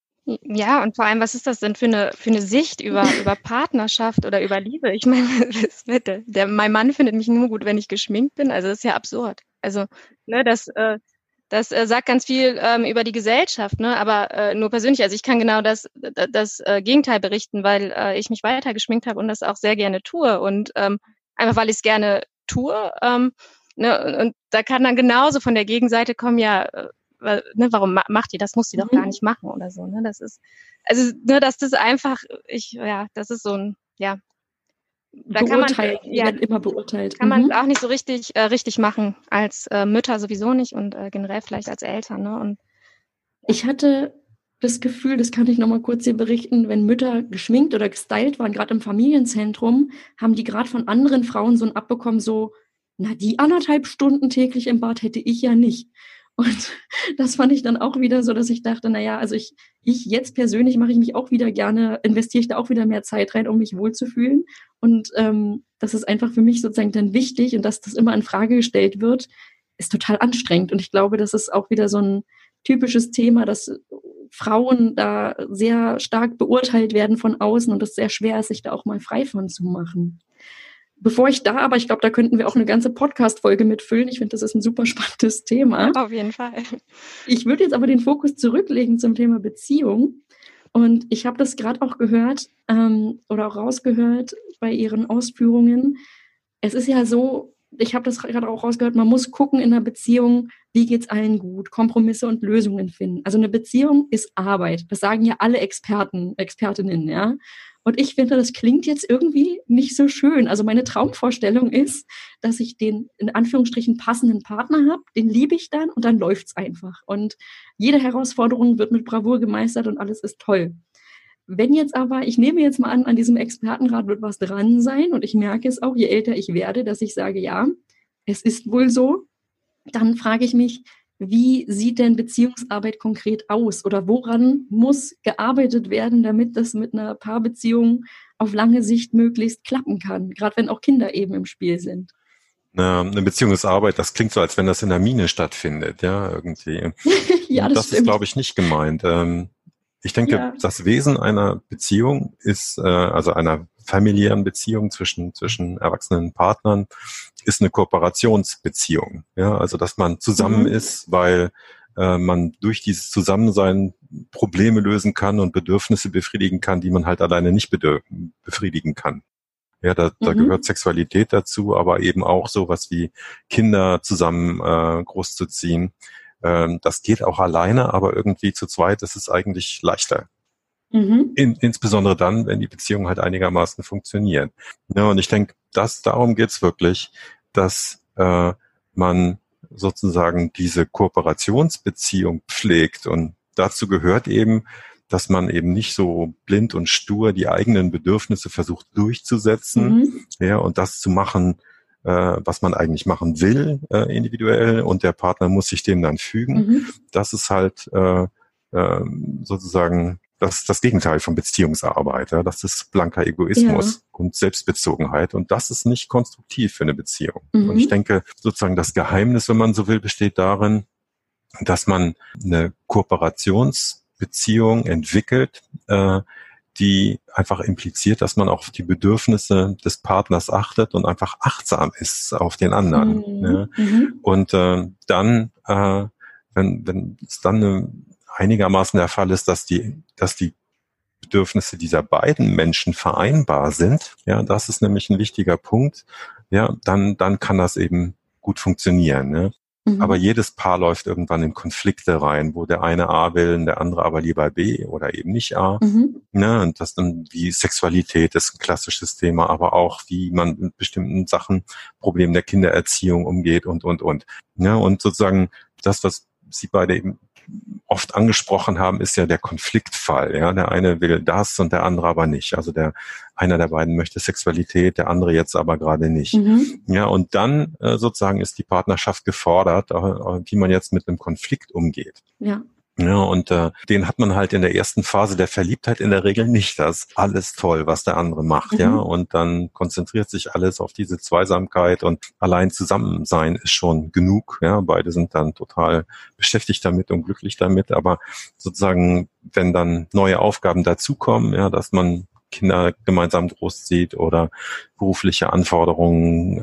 Ja, und vor allem, was ist das denn für eine Sicht über Partnerschaft oder über Liebe? Ich meine, mein Mann findet mich nur gut, wenn ich geschminkt bin. Also das ist ja absurd. Also, ne, das sagt ganz viel über die Gesellschaft, ne? Aber nur persönlich. Also ich kann genau das Gegenteil berichten, weil ich mich weiter geschminkt habe und das auch sehr gerne tue. Und einfach, weil ich es gerne tue. Ne? Und da kann dann genauso von der Gegenseite kommen, ja, ne, warum macht die das? Muss die doch gar nicht machen oder so. Ne? Das ist, also, ne, das ist einfach, das ist so ein, ja. Da kann man immer beurteilt. Kann man auch nicht so richtig machen, als Mütter sowieso nicht und generell vielleicht als Eltern. Ne? Und ich hatte das Gefühl, das kann ich nochmal kurz hier berichten, wenn Mütter geschminkt oder gestylt waren, gerade im Familienzentrum, haben die gerade von anderen Frauen so ein abbekommen, so, na, die 1,5 Stunden täglich im Bad hätte ich ja nicht. Und das fand ich dann auch wieder so, dass ich dachte, naja, also ich jetzt persönlich investiere ich da auch wieder mehr Zeit rein, um mich wohlzufühlen. Und das ist einfach für mich sozusagen dann wichtig und dass das immer in Frage gestellt wird, ist total anstrengend. Und ich glaube, das ist auch wieder so ein typisches Thema, dass Frauen da sehr stark beurteilt werden von außen und es sehr schwer ist, sich da auch mal frei von zu machen. Aber ich glaube, da könnten wir auch eine ganze Podcast-Folge mitfüllen. Ich finde, das ist ein super spannendes Thema. Auf jeden Fall. Ich würde jetzt aber den Fokus zurücklegen zum Thema Beziehung. Und ich habe das gerade auch gehört oder auch rausgehört bei Ihren Ausführungen. Es ist ja so, ich habe das gerade auch rausgehört, man muss gucken in einer Beziehung, wie geht's allen gut, Kompromisse und Lösungen finden. Also eine Beziehung ist Arbeit. Das sagen ja alle Expertinnen, ja. Und ich finde, das klingt jetzt irgendwie nicht so schön. Also meine Traumvorstellung ist, dass ich den in Anführungsstrichen passenden Partner habe, den liebe ich dann und dann läuft's einfach. Und jede Herausforderung wird mit Bravour gemeistert und alles ist toll. Wenn jetzt aber, ich nehme jetzt mal an diesem Expertenrat wird was dran sein und ich merke es auch, je älter ich werde, dass ich sage, ja, es ist wohl so, dann frage ich mich, wie sieht denn Beziehungsarbeit konkret aus oder woran muss gearbeitet werden, damit das mit einer Paarbeziehung auf lange Sicht möglichst klappen kann, gerade wenn auch Kinder eben im Spiel sind? Eine Beziehungsarbeit, das klingt so, als wenn das in der Mine stattfindet, ja, irgendwie. Ja, das ist, glaube ich, nicht gemeint. Ich denke, das Wesen einer Beziehung ist, also einer familiären Beziehung zwischen erwachsenen Partnern, ist eine Kooperationsbeziehung. Ja, also dass man zusammen ist, weil man durch dieses Zusammensein Probleme lösen kann und Bedürfnisse befriedigen kann, die man halt alleine nicht befriedigen kann. Ja, da gehört Sexualität dazu, aber eben auch sowas wie Kinder zusammen großzuziehen. Das geht auch alleine, aber irgendwie zu zweit ist es eigentlich leichter. Insbesondere dann, wenn die Beziehung halt einigermaßen funktioniert. Ja, und ich denke, darum geht's wirklich, dass man sozusagen diese Kooperationsbeziehung pflegt. Und dazu gehört eben, dass man eben nicht so blind und stur die eigenen Bedürfnisse versucht durchzusetzen, ja, und das zu machen, was man eigentlich machen will, individuell, und der Partner muss sich dem dann fügen. Das ist halt sozusagen das Gegenteil von Beziehungsarbeit. Ja? Das ist blanker Egoismus und Selbstbezogenheit, und das ist nicht konstruktiv für eine Beziehung. Und ich denke, sozusagen das Geheimnis, wenn man so will, besteht darin, dass man eine Kooperationsbeziehung entwickelt, die einfach impliziert, dass man auf die Bedürfnisse des Partners achtet und einfach achtsam ist auf den anderen. Ne? Und dann, wenn es dann einigermaßen der Fall ist, dass die Bedürfnisse dieser beiden Menschen vereinbar sind, ja, das ist nämlich ein wichtiger Punkt, ja, dann kann das eben gut funktionieren. Ne? Aber jedes Paar läuft irgendwann in Konflikte rein, wo der eine A will und der andere aber lieber B oder eben nicht A. Ne? Und das dann wie Sexualität ist ein klassisches Thema, aber auch wie man mit bestimmten Sachen, Problemen der Kindererziehung umgeht und. Ne? Und sozusagen das, was Sie beide eben oft angesprochen haben, ist ja der Konfliktfall. Ja, der eine will das und der andere aber nicht. Also einer der beiden möchte Sexualität, der andere jetzt aber gerade nicht. Ja, und dann sozusagen ist die Partnerschaft gefordert, wie man jetzt mit einem Konflikt umgeht. Ja. Ja, und den hat man halt in der ersten Phase der Verliebtheit in der Regel nicht. Das ist alles toll, was der andere macht, ja. Und dann konzentriert sich alles auf diese Zweisamkeit und allein Zusammensein ist schon genug, ja. Beide sind dann total beschäftigt damit und glücklich damit. Aber sozusagen, wenn dann neue Aufgaben dazukommen, ja, dass man Kinder gemeinsam großzieht oder berufliche Anforderungen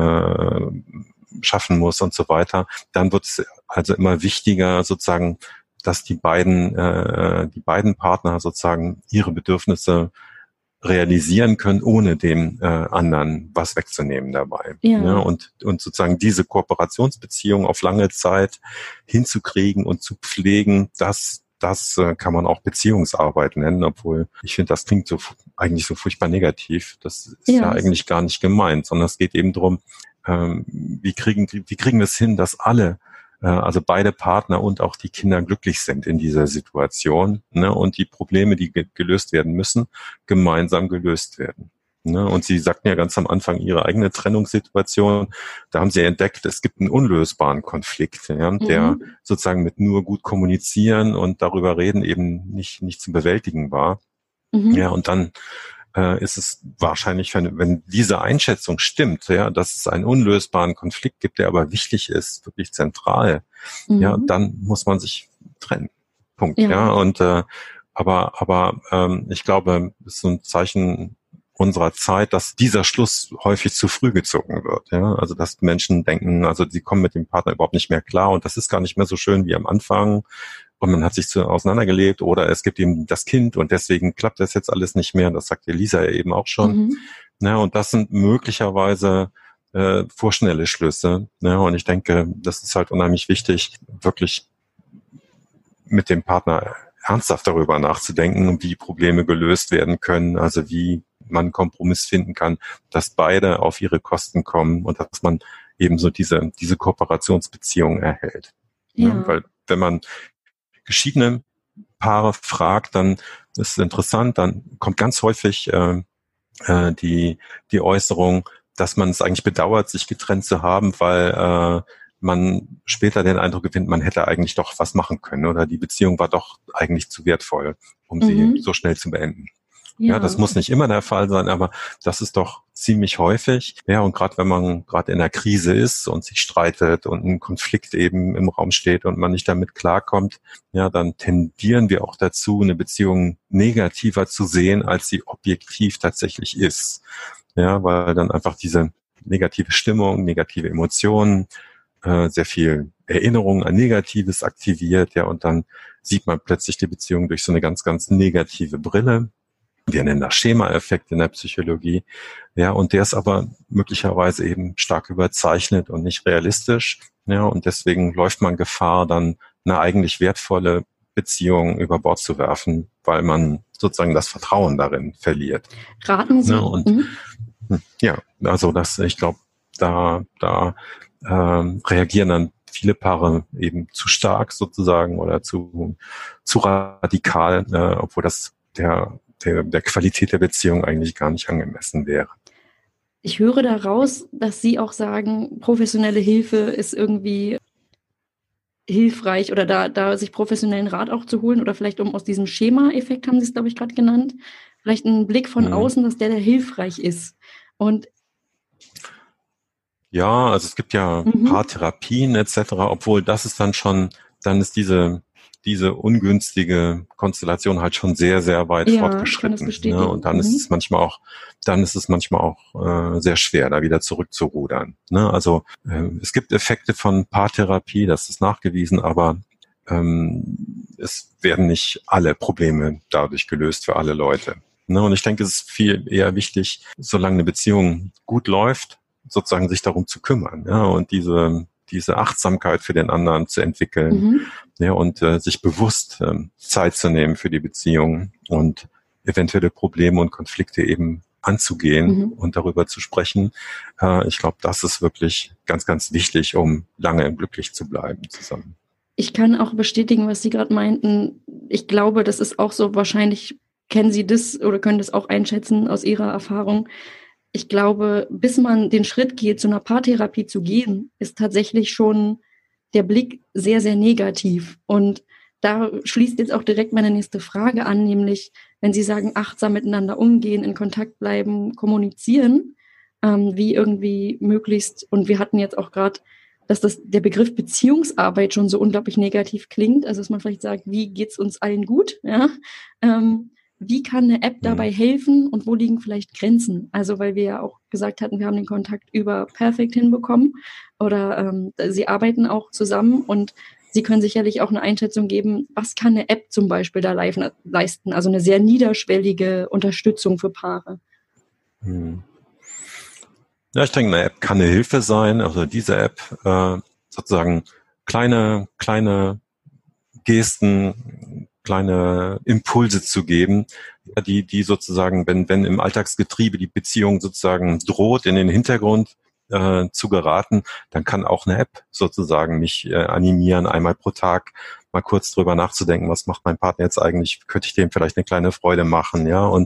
schaffen muss und so weiter, dann wird es also immer wichtiger, sozusagen, dass die beiden Partner sozusagen ihre Bedürfnisse realisieren können, ohne dem anderen was wegzunehmen dabei. Ja, und sozusagen diese Kooperationsbeziehung auf lange Zeit hinzukriegen und zu pflegen, das kann man auch Beziehungsarbeit nennen, obwohl ich finde, das klingt eigentlich so furchtbar negativ. Das ist ja eigentlich gar nicht gemeint, sondern es geht eben darum, wie kriegen wir es hin, dass alle, also beide Partner und auch die Kinder glücklich sind in dieser Situation, ne, und die Probleme, die gelöst werden müssen, gemeinsam gelöst werden. Ne, und Sie sagten ja ganz am Anfang Ihre eigene Trennungssituation, da haben Sie entdeckt, es gibt einen unlösbaren Konflikt, ja, der sozusagen mit nur gut kommunizieren und darüber reden eben nicht zu bewältigen war. Ja, und dann ist es wahrscheinlich, wenn diese Einschätzung stimmt, ja, dass es einen unlösbaren Konflikt gibt, der aber wichtig ist, wirklich zentral, ja, dann muss man sich trennen. Punkt. Ja, und aber ich glaube, es ist so ein Zeichen unserer Zeit, dass dieser Schluss häufig zu früh gezogen wird. Ja, also dass Menschen denken, also sie kommen mit dem Partner überhaupt nicht mehr klar und das ist gar nicht mehr so schön wie am Anfang. Und man hat sich auseinandergelebt oder es gibt eben das Kind und deswegen klappt das jetzt alles nicht mehr. Das sagt Elisa ja eben auch schon. Ja, und das sind möglicherweise vorschnelle Schlüsse. Ja, und ich denke, das ist halt unheimlich wichtig, wirklich mit dem Partner ernsthaft darüber nachzudenken, wie Probleme gelöst werden können, also wie man einen Kompromiss finden kann, dass beide auf ihre Kosten kommen und dass man eben so diese Kooperationsbeziehung erhält. Ja, weil wenn man geschiedene Paare fragt, dann ist es interessant, dann kommt ganz häufig die Äußerung, dass man es eigentlich bedauert, sich getrennt zu haben, weil man später den Eindruck gewinnt, man hätte eigentlich doch was machen können oder die Beziehung war doch eigentlich zu wertvoll, um sie so schnell zu beenden. Ja, das muss nicht immer der Fall sein, aber das ist doch ziemlich häufig. Ja, und gerade wenn man gerade in einer Krise ist und sich streitet und ein Konflikt eben im Raum steht und man nicht damit klarkommt, ja, dann tendieren wir auch dazu, eine Beziehung negativer zu sehen, als sie objektiv tatsächlich ist. Ja, weil dann einfach diese negative Stimmung, negative Emotionen, sehr viel Erinnerung an Negatives aktiviert, ja, und dann sieht man plötzlich die Beziehung durch so eine ganz, ganz negative Brille. Wir nennen das Schema-Effekt in der Psychologie. Ja, und der ist aber möglicherweise eben stark überzeichnet und nicht realistisch. Ja, und deswegen läuft man Gefahr, dann eine eigentlich wertvolle Beziehung über Bord zu werfen, weil man sozusagen das Vertrauen darin verliert. Raten Sie? Ja, und ja, also ich glaube, da reagieren dann viele Paare eben zu stark sozusagen oder zu radikal, obwohl das der Qualität der Beziehung eigentlich gar nicht angemessen wäre. Ich höre daraus, dass Sie auch sagen, professionelle Hilfe ist irgendwie hilfreich oder da sich professionellen Rat auch zu holen oder vielleicht aus diesem Schema-Effekt, haben Sie es, glaube ich, gerade genannt, vielleicht ein Blick von außen, dass der hilfreich ist. Und ja, also es gibt ja Paartherapien etc., obwohl das ist dann ist diese ungünstige Konstellation halt schon sehr, sehr weit fortgeschritten. Ne? Und dann ist es manchmal auch sehr schwer, da wieder zurückzurudern. Ne? Also es gibt Effekte von Paartherapie, das ist nachgewiesen, aber es werden nicht alle Probleme dadurch gelöst für alle Leute. Ne? Und ich denke, es ist viel eher wichtig, solange eine Beziehung gut läuft, sozusagen sich darum zu kümmern, ja, und diese Achtsamkeit für den anderen zu entwickeln, ja, und sich bewusst Zeit zu nehmen für die Beziehung und eventuelle Probleme und Konflikte eben anzugehen und darüber zu sprechen. Ich glaube, das ist wirklich ganz, ganz wichtig, um lange glücklich zu bleiben zusammen. Ich kann auch bestätigen, was Sie gerade meinten. Ich glaube, das ist auch so, wahrscheinlich kennen Sie das oder können das auch einschätzen aus Ihrer Erfahrung. Ich glaube, bis man den Schritt geht, zu einer Paartherapie zu gehen, ist tatsächlich schon der Blick sehr, sehr negativ. Und da schließt jetzt auch direkt meine nächste Frage an, nämlich, wenn Sie sagen, achtsam miteinander umgehen, in Kontakt bleiben, kommunizieren, wie irgendwie möglichst, und wir hatten jetzt auch gerade, dass der Begriff Beziehungsarbeit schon so unglaublich negativ klingt, also dass man vielleicht sagt, wie geht's uns allen gut, ja, wie kann eine App dabei helfen und wo liegen vielleicht Grenzen? Also weil wir ja auch gesagt hatten, wir haben den Kontakt über Perfect hinbekommen oder Sie arbeiten auch zusammen und Sie können sicherlich auch eine Einschätzung geben, was kann eine App zum Beispiel da leisten, also eine sehr niederschwellige Unterstützung für Paare. Ja, ich denke, eine App kann eine Hilfe sein, also diese App sozusagen kleine Gesten, kleine Impulse zu geben, die sozusagen, wenn im Alltagsgetriebe die Beziehung sozusagen droht, in den Hintergrund zu geraten, dann kann auch eine App sozusagen mich animieren, einmal pro Tag mal kurz drüber nachzudenken, was macht mein Partner jetzt eigentlich, könnte ich dem vielleicht eine kleine Freude machen, ja, und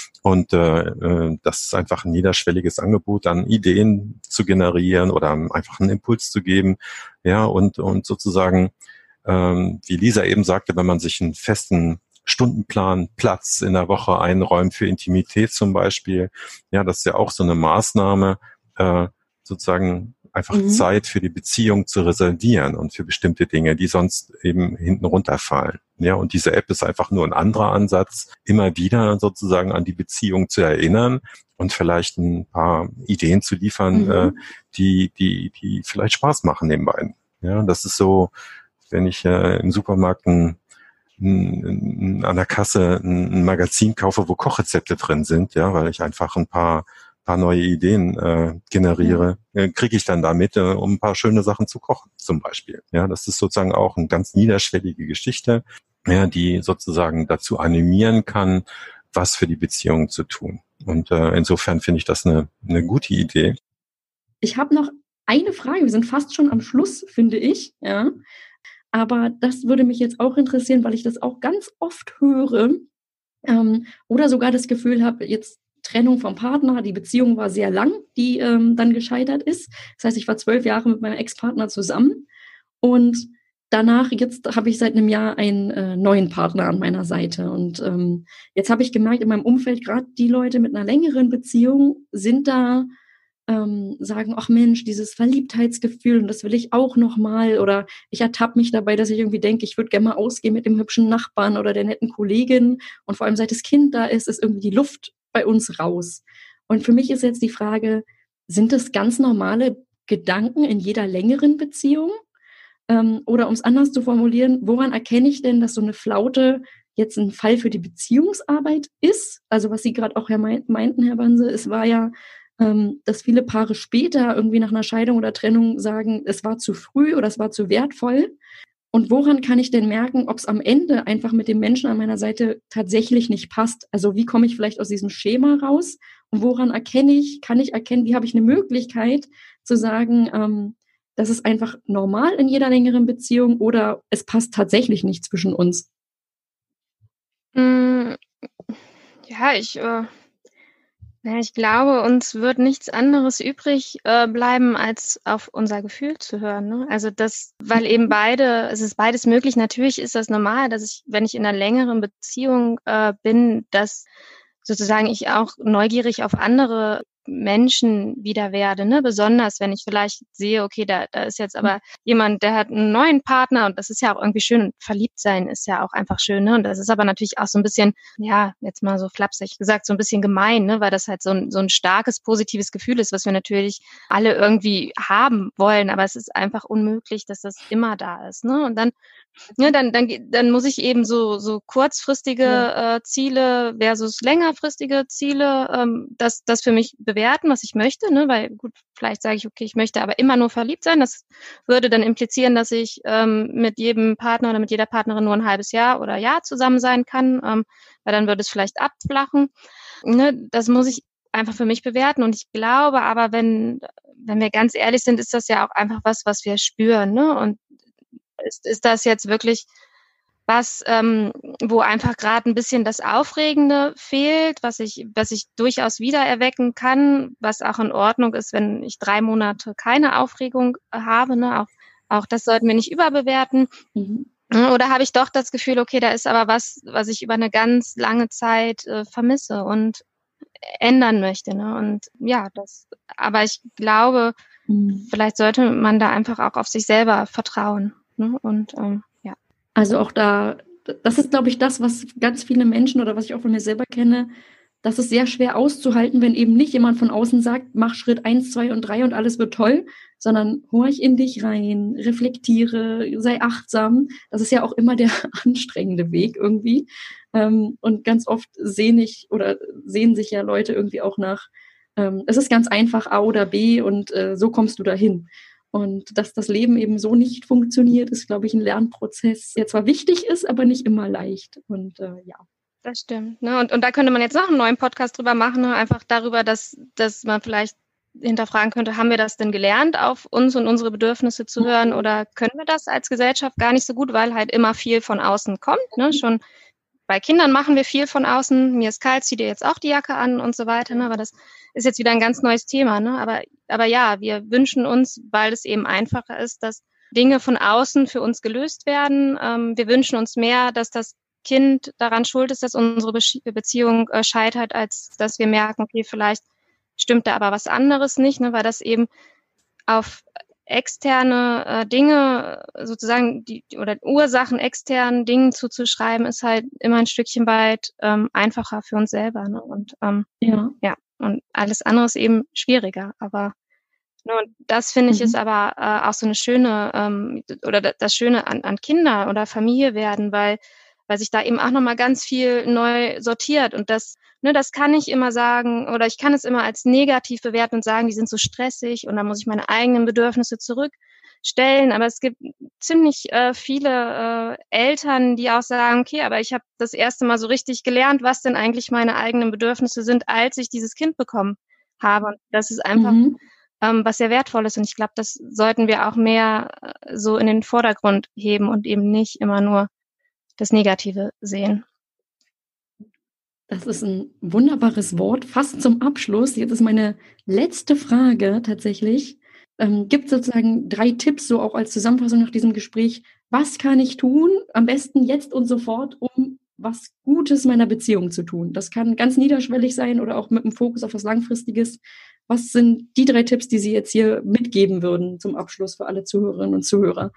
das ist einfach ein niederschwelliges Angebot, an Ideen zu generieren oder einfach einen Impuls zu geben, ja, und sozusagen, wie Lisa eben sagte, wenn man sich einen festen Stundenplan, Platz in der Woche einräumt für Intimität zum Beispiel, ja, das ist ja auch so eine Maßnahme, sozusagen einfach Zeit für die Beziehung zu reservieren und für bestimmte Dinge, die sonst eben hinten runterfallen. Ja, und diese App ist einfach nur ein anderer Ansatz, immer wieder sozusagen an die Beziehung zu erinnern und vielleicht ein paar Ideen zu liefern, die vielleicht Spaß machen den beiden. Ja, das ist so, wenn ich im Supermarkt an der Kasse ein Magazin kaufe, wo Kochrezepte drin sind, ja, weil ich einfach ein paar neue Ideen generiere, kriege ich dann damit, um ein paar schöne Sachen zu kochen, zum Beispiel. Ja, das ist sozusagen auch eine ganz niederschwellige Geschichte, ja, die sozusagen dazu animieren kann, was für die Beziehung zu tun. Und insofern finde ich das eine gute Idee. Ich habe noch eine Frage. Wir sind fast schon am Schluss, finde ich. Ja. Aber das würde mich jetzt auch interessieren, weil ich das auch ganz oft höre oder sogar das Gefühl habe, jetzt Trennung vom Partner, die Beziehung war sehr lang, die dann gescheitert ist. Das heißt, ich war 12 Jahre mit meinem Ex-Partner zusammen und danach, jetzt habe ich seit einem Jahr einen neuen Partner an meiner Seite. Und jetzt habe ich gemerkt, in meinem Umfeld, gerade die Leute mit einer längeren Beziehung sind da, sagen, ach Mensch, dieses Verliebtheitsgefühl und das will ich auch nochmal, oder ich ertappe mich dabei, dass ich irgendwie denke, ich würde gerne mal ausgehen mit dem hübschen Nachbarn oder der netten Kollegin, und vor allem seit das Kind da ist irgendwie die Luft bei uns raus. Und für mich ist jetzt die Frage, sind das ganz normale Gedanken in jeder längeren Beziehung? Oder um es anders zu formulieren, woran erkenne ich denn, dass so eine Flaute jetzt ein Fall für die Beziehungsarbeit ist? Also was Sie gerade auch meinten, Herr Banse, es war ja, dass viele Paare später irgendwie nach einer Scheidung oder Trennung sagen, es war zu früh oder es war zu wertvoll. Und woran kann ich denn merken, ob es am Ende einfach mit dem Menschen an meiner Seite tatsächlich nicht passt? Also wie komme ich vielleicht aus diesem Schema raus? Und woran kann ich erkennen, wie habe ich eine Möglichkeit zu sagen, das ist einfach normal in jeder längeren Beziehung oder es passt tatsächlich nicht zwischen uns? Ja, ich glaube, uns wird nichts anderes übrig bleiben, als auf unser Gefühl zu hören. Ne? Also weil eben es ist beides möglich. Natürlich ist das normal, dass ich, wenn ich in einer längeren Beziehung bin, dass sozusagen ich auch neugierig auf andere Menschen wieder werde, ne? Besonders wenn ich vielleicht sehe, okay, da ist jetzt aber jemand, der hat einen neuen Partner und das ist ja auch irgendwie schön und verliebt sein ist ja auch einfach schön, ne? Und das ist aber natürlich auch so ein bisschen, ja, jetzt mal so flapsig gesagt, so ein bisschen gemein, ne? Weil das halt so ein starkes, positives Gefühl ist, was wir natürlich alle irgendwie haben wollen, aber es ist einfach unmöglich, dass das immer da ist, ne? Und dann muss ich eben so kurzfristige Ziele versus längerfristige Ziele, das für mich bewerten, was ich möchte, ne? Weil gut, vielleicht sage ich, okay, ich möchte aber immer nur verliebt sein. Das würde dann implizieren, dass ich mit jedem Partner oder mit jeder Partnerin nur ein halbes Jahr oder Jahr zusammen sein kann, weil dann würde es vielleicht abflachen. Ne? Das muss ich einfach für mich bewerten. Und ich glaube aber, wenn wir ganz ehrlich sind, ist das ja auch einfach was wir spüren, ne? Und ist das jetzt wirklich was, wo einfach gerade ein bisschen das Aufregende fehlt, was ich durchaus wiedererwecken kann, was auch in Ordnung ist, wenn ich 3 Monate keine Aufregung habe, ne? Auch das sollten wir nicht überbewerten. Mhm. Oder habe ich doch das Gefühl, okay, da ist aber was ich über eine ganz lange Zeit vermisse und ändern möchte, ne? Und ja, aber ich glaube, vielleicht sollte man da einfach auch auf sich selber vertrauen, ne? Und ja. Also auch das ist, glaube ich, das, was ganz viele Menschen oder was ich auch von mir selber kenne, das ist sehr schwer auszuhalten, wenn eben nicht jemand von außen sagt, mach Schritt 1, 2 und 3 und alles wird toll, sondern horch in dich rein, reflektiere, sei achtsam. Das ist ja auch immer der anstrengende Weg irgendwie. Und ganz oft sehen sich ja Leute irgendwie auch nach, es ist ganz einfach A oder B und so kommst du dahin. Und dass das Leben eben so nicht funktioniert, ist, glaube ich, ein Lernprozess, der zwar wichtig ist, aber nicht immer leicht. Und ja. Das stimmt. Ne? Und da könnte man jetzt noch einen neuen Podcast drüber machen, ne? Einfach darüber, dass man vielleicht hinterfragen könnte, haben wir das denn gelernt, auf uns und unsere Bedürfnisse zu hören, oder können wir das als Gesellschaft gar nicht so gut, weil halt immer viel von außen kommt. Ne? Schon bei Kindern machen wir viel von außen, mir ist kalt, zieh dir jetzt auch die Jacke an und so weiter. Ne? Aber das ist jetzt wieder ein ganz neues Thema. Ne? Aber ja, wir wünschen uns, weil es eben einfacher ist, dass Dinge von außen für uns gelöst werden. Wir wünschen uns mehr, dass das Kind daran schuld ist, dass unsere Beziehung scheitert, als dass wir merken, okay, vielleicht stimmt da aber was anderes nicht, ne, weil das eben auf externe Dinge sozusagen oder Ursachen externen Dingen zuzuschreiben, ist halt immer ein Stückchen weit einfacher für uns selber, ne? Und ja, und alles andere ist eben schwieriger. Aber und das finde ich ist aber auch so eine schöne oder das Schöne an Kinder oder Familie werden, weil sich da eben auch nochmal ganz viel neu sortiert. Und das kann ich immer sagen, oder ich kann es immer als negativ bewerten und sagen, die sind so stressig und da muss ich meine eigenen Bedürfnisse zurückstellen. Aber es gibt ziemlich viele Eltern, die auch sagen, okay, aber ich habe das erste Mal so richtig gelernt, was denn eigentlich meine eigenen Bedürfnisse sind, als ich dieses Kind bekommen habe. Und das ist einfach was sehr Wertvolles. Und ich glaube, das sollten wir auch mehr so in den Vordergrund heben und eben nicht immer nur das Negative sehen. Das ist ein wunderbares Wort, fast zum Abschluss. Jetzt ist meine letzte Frage tatsächlich. Gibt sozusagen 3 Tipps, so auch als Zusammenfassung nach diesem Gespräch. Was kann ich tun, am besten jetzt und sofort, um was Gutes meiner Beziehung zu tun? Das kann ganz niederschwellig sein oder auch mit dem Fokus auf was Langfristiges. Was sind die 3 Tipps, die Sie jetzt hier mitgeben würden zum Abschluss für alle Zuhörerinnen und Zuhörer?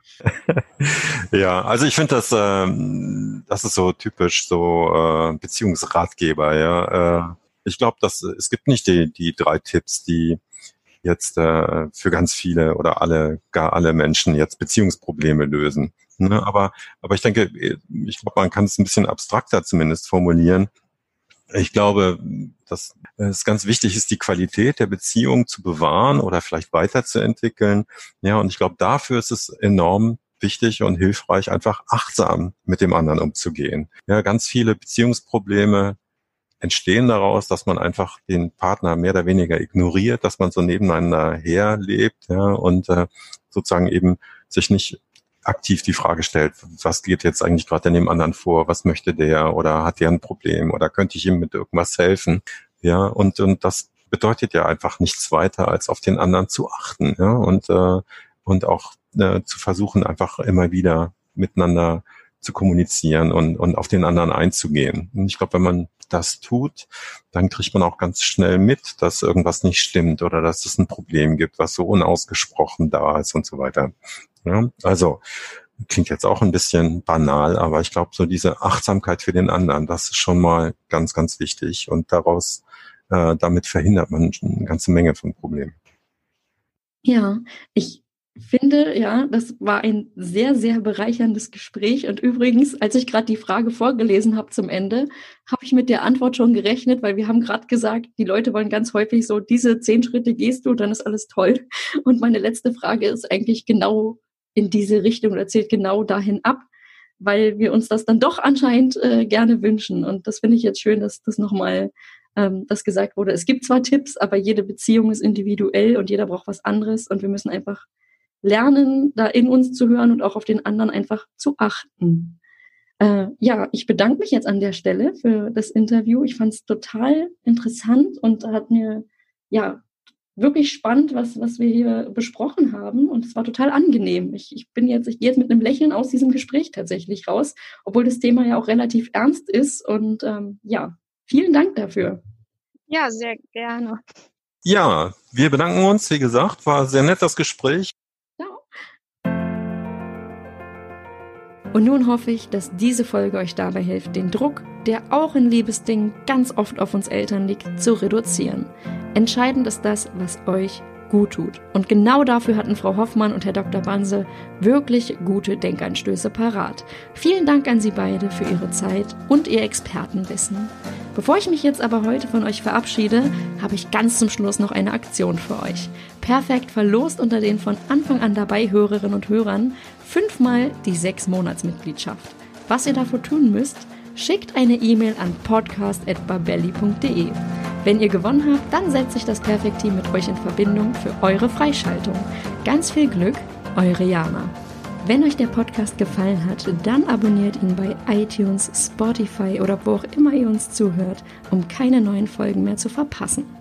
Ja, also ich finde das ist so typisch, so Beziehungsratgeber. Ja, ich glaube, es gibt nicht die 3 Tipps, die jetzt für ganz viele oder gar alle Menschen jetzt Beziehungsprobleme lösen. Ne? Aber ich denke, ich glaube, man kann es ein bisschen abstrakter zumindest formulieren. Ich glaube, dass es ganz wichtig ist, die Qualität der Beziehung zu bewahren oder vielleicht weiterzuentwickeln. Ja, und ich glaube, dafür ist es enorm wichtig und hilfreich, einfach achtsam mit dem anderen umzugehen. Ja, ganz viele Beziehungsprobleme entstehen daraus, dass man einfach den Partner mehr oder weniger ignoriert, dass man so nebeneinander herlebt, ja, und sozusagen eben sich nicht aktiv die Frage stellt, was geht jetzt eigentlich gerade in dem anderen vor, was möchte der oder hat der ein Problem oder könnte ich ihm mit irgendwas helfen, ja, und das bedeutet ja einfach nichts weiter, als auf den anderen zu achten, ja, und auch zu versuchen, einfach immer wieder miteinander zu kommunizieren und auf den anderen einzugehen. Und ich glaube, wenn man das tut, dann kriegt man auch ganz schnell mit, dass irgendwas nicht stimmt oder dass es ein Problem gibt, was so unausgesprochen da ist und so weiter. Ja, also klingt jetzt auch ein bisschen banal, aber ich glaube, so diese Achtsamkeit für den anderen, das ist schon mal ganz, ganz wichtig. Und damit verhindert man eine ganze Menge von Problemen. Ja, ich finde, ja, das war ein sehr, sehr bereicherndes Gespräch. Und übrigens, als ich gerade die Frage vorgelesen habe zum Ende, habe ich mit der Antwort schon gerechnet, weil wir haben gerade gesagt, die Leute wollen ganz häufig so, diese 10 Schritte gehst du, dann ist alles toll. Und meine letzte Frage ist eigentlich genau in diese Richtung oder zielt genau dahin ab, weil wir uns das dann doch anscheinend gerne wünschen. Und das finde ich jetzt schön, dass das nochmal das gesagt wurde. Es gibt zwar Tipps, aber jede Beziehung ist individuell und jeder braucht was anderes und wir müssen einfach lernen, da in uns zu hören und auch auf den anderen einfach zu achten. Ich bedanke mich jetzt an der Stelle für das Interview. Ich fand es total interessant und hat mir wirklich spannend, was wir hier besprochen haben. Und es war total angenehm. Ich gehe jetzt mit einem Lächeln aus diesem Gespräch tatsächlich raus, obwohl das Thema ja auch relativ ernst ist. Und vielen Dank dafür. Ja, sehr gerne. Ja, wir bedanken uns. Wie gesagt, war sehr nett das Gespräch. Und nun hoffe ich, dass diese Folge euch dabei hilft, den Druck, der auch in Liebesdingen ganz oft auf uns Eltern liegt, zu reduzieren. Entscheidend ist das, was euch gut tut. Und genau dafür hatten Frau Hoffmann und Herr Dr. Banse wirklich gute Denkanstöße parat. Vielen Dank an Sie beide für Ihre Zeit und Ihr Expertenwissen. Bevor ich mich jetzt aber heute von euch verabschiede, habe ich ganz zum Schluss noch eine Aktion für euch. Perfekt verlost unter den von Anfang an dabei Hörerinnen und Hörern 5-mal die 6-Monats-Mitgliedschaft. Was ihr dafür tun müsst, schickt eine E-Mail an podcast@babelli.de. Wenn ihr gewonnen habt, dann setzt sich das Perfekt-Team mit euch in Verbindung für eure Freischaltung. Ganz viel Glück, eure Jana. Wenn euch der Podcast gefallen hat, dann abonniert ihn bei iTunes, Spotify oder wo auch immer ihr uns zuhört, um keine neuen Folgen mehr zu verpassen.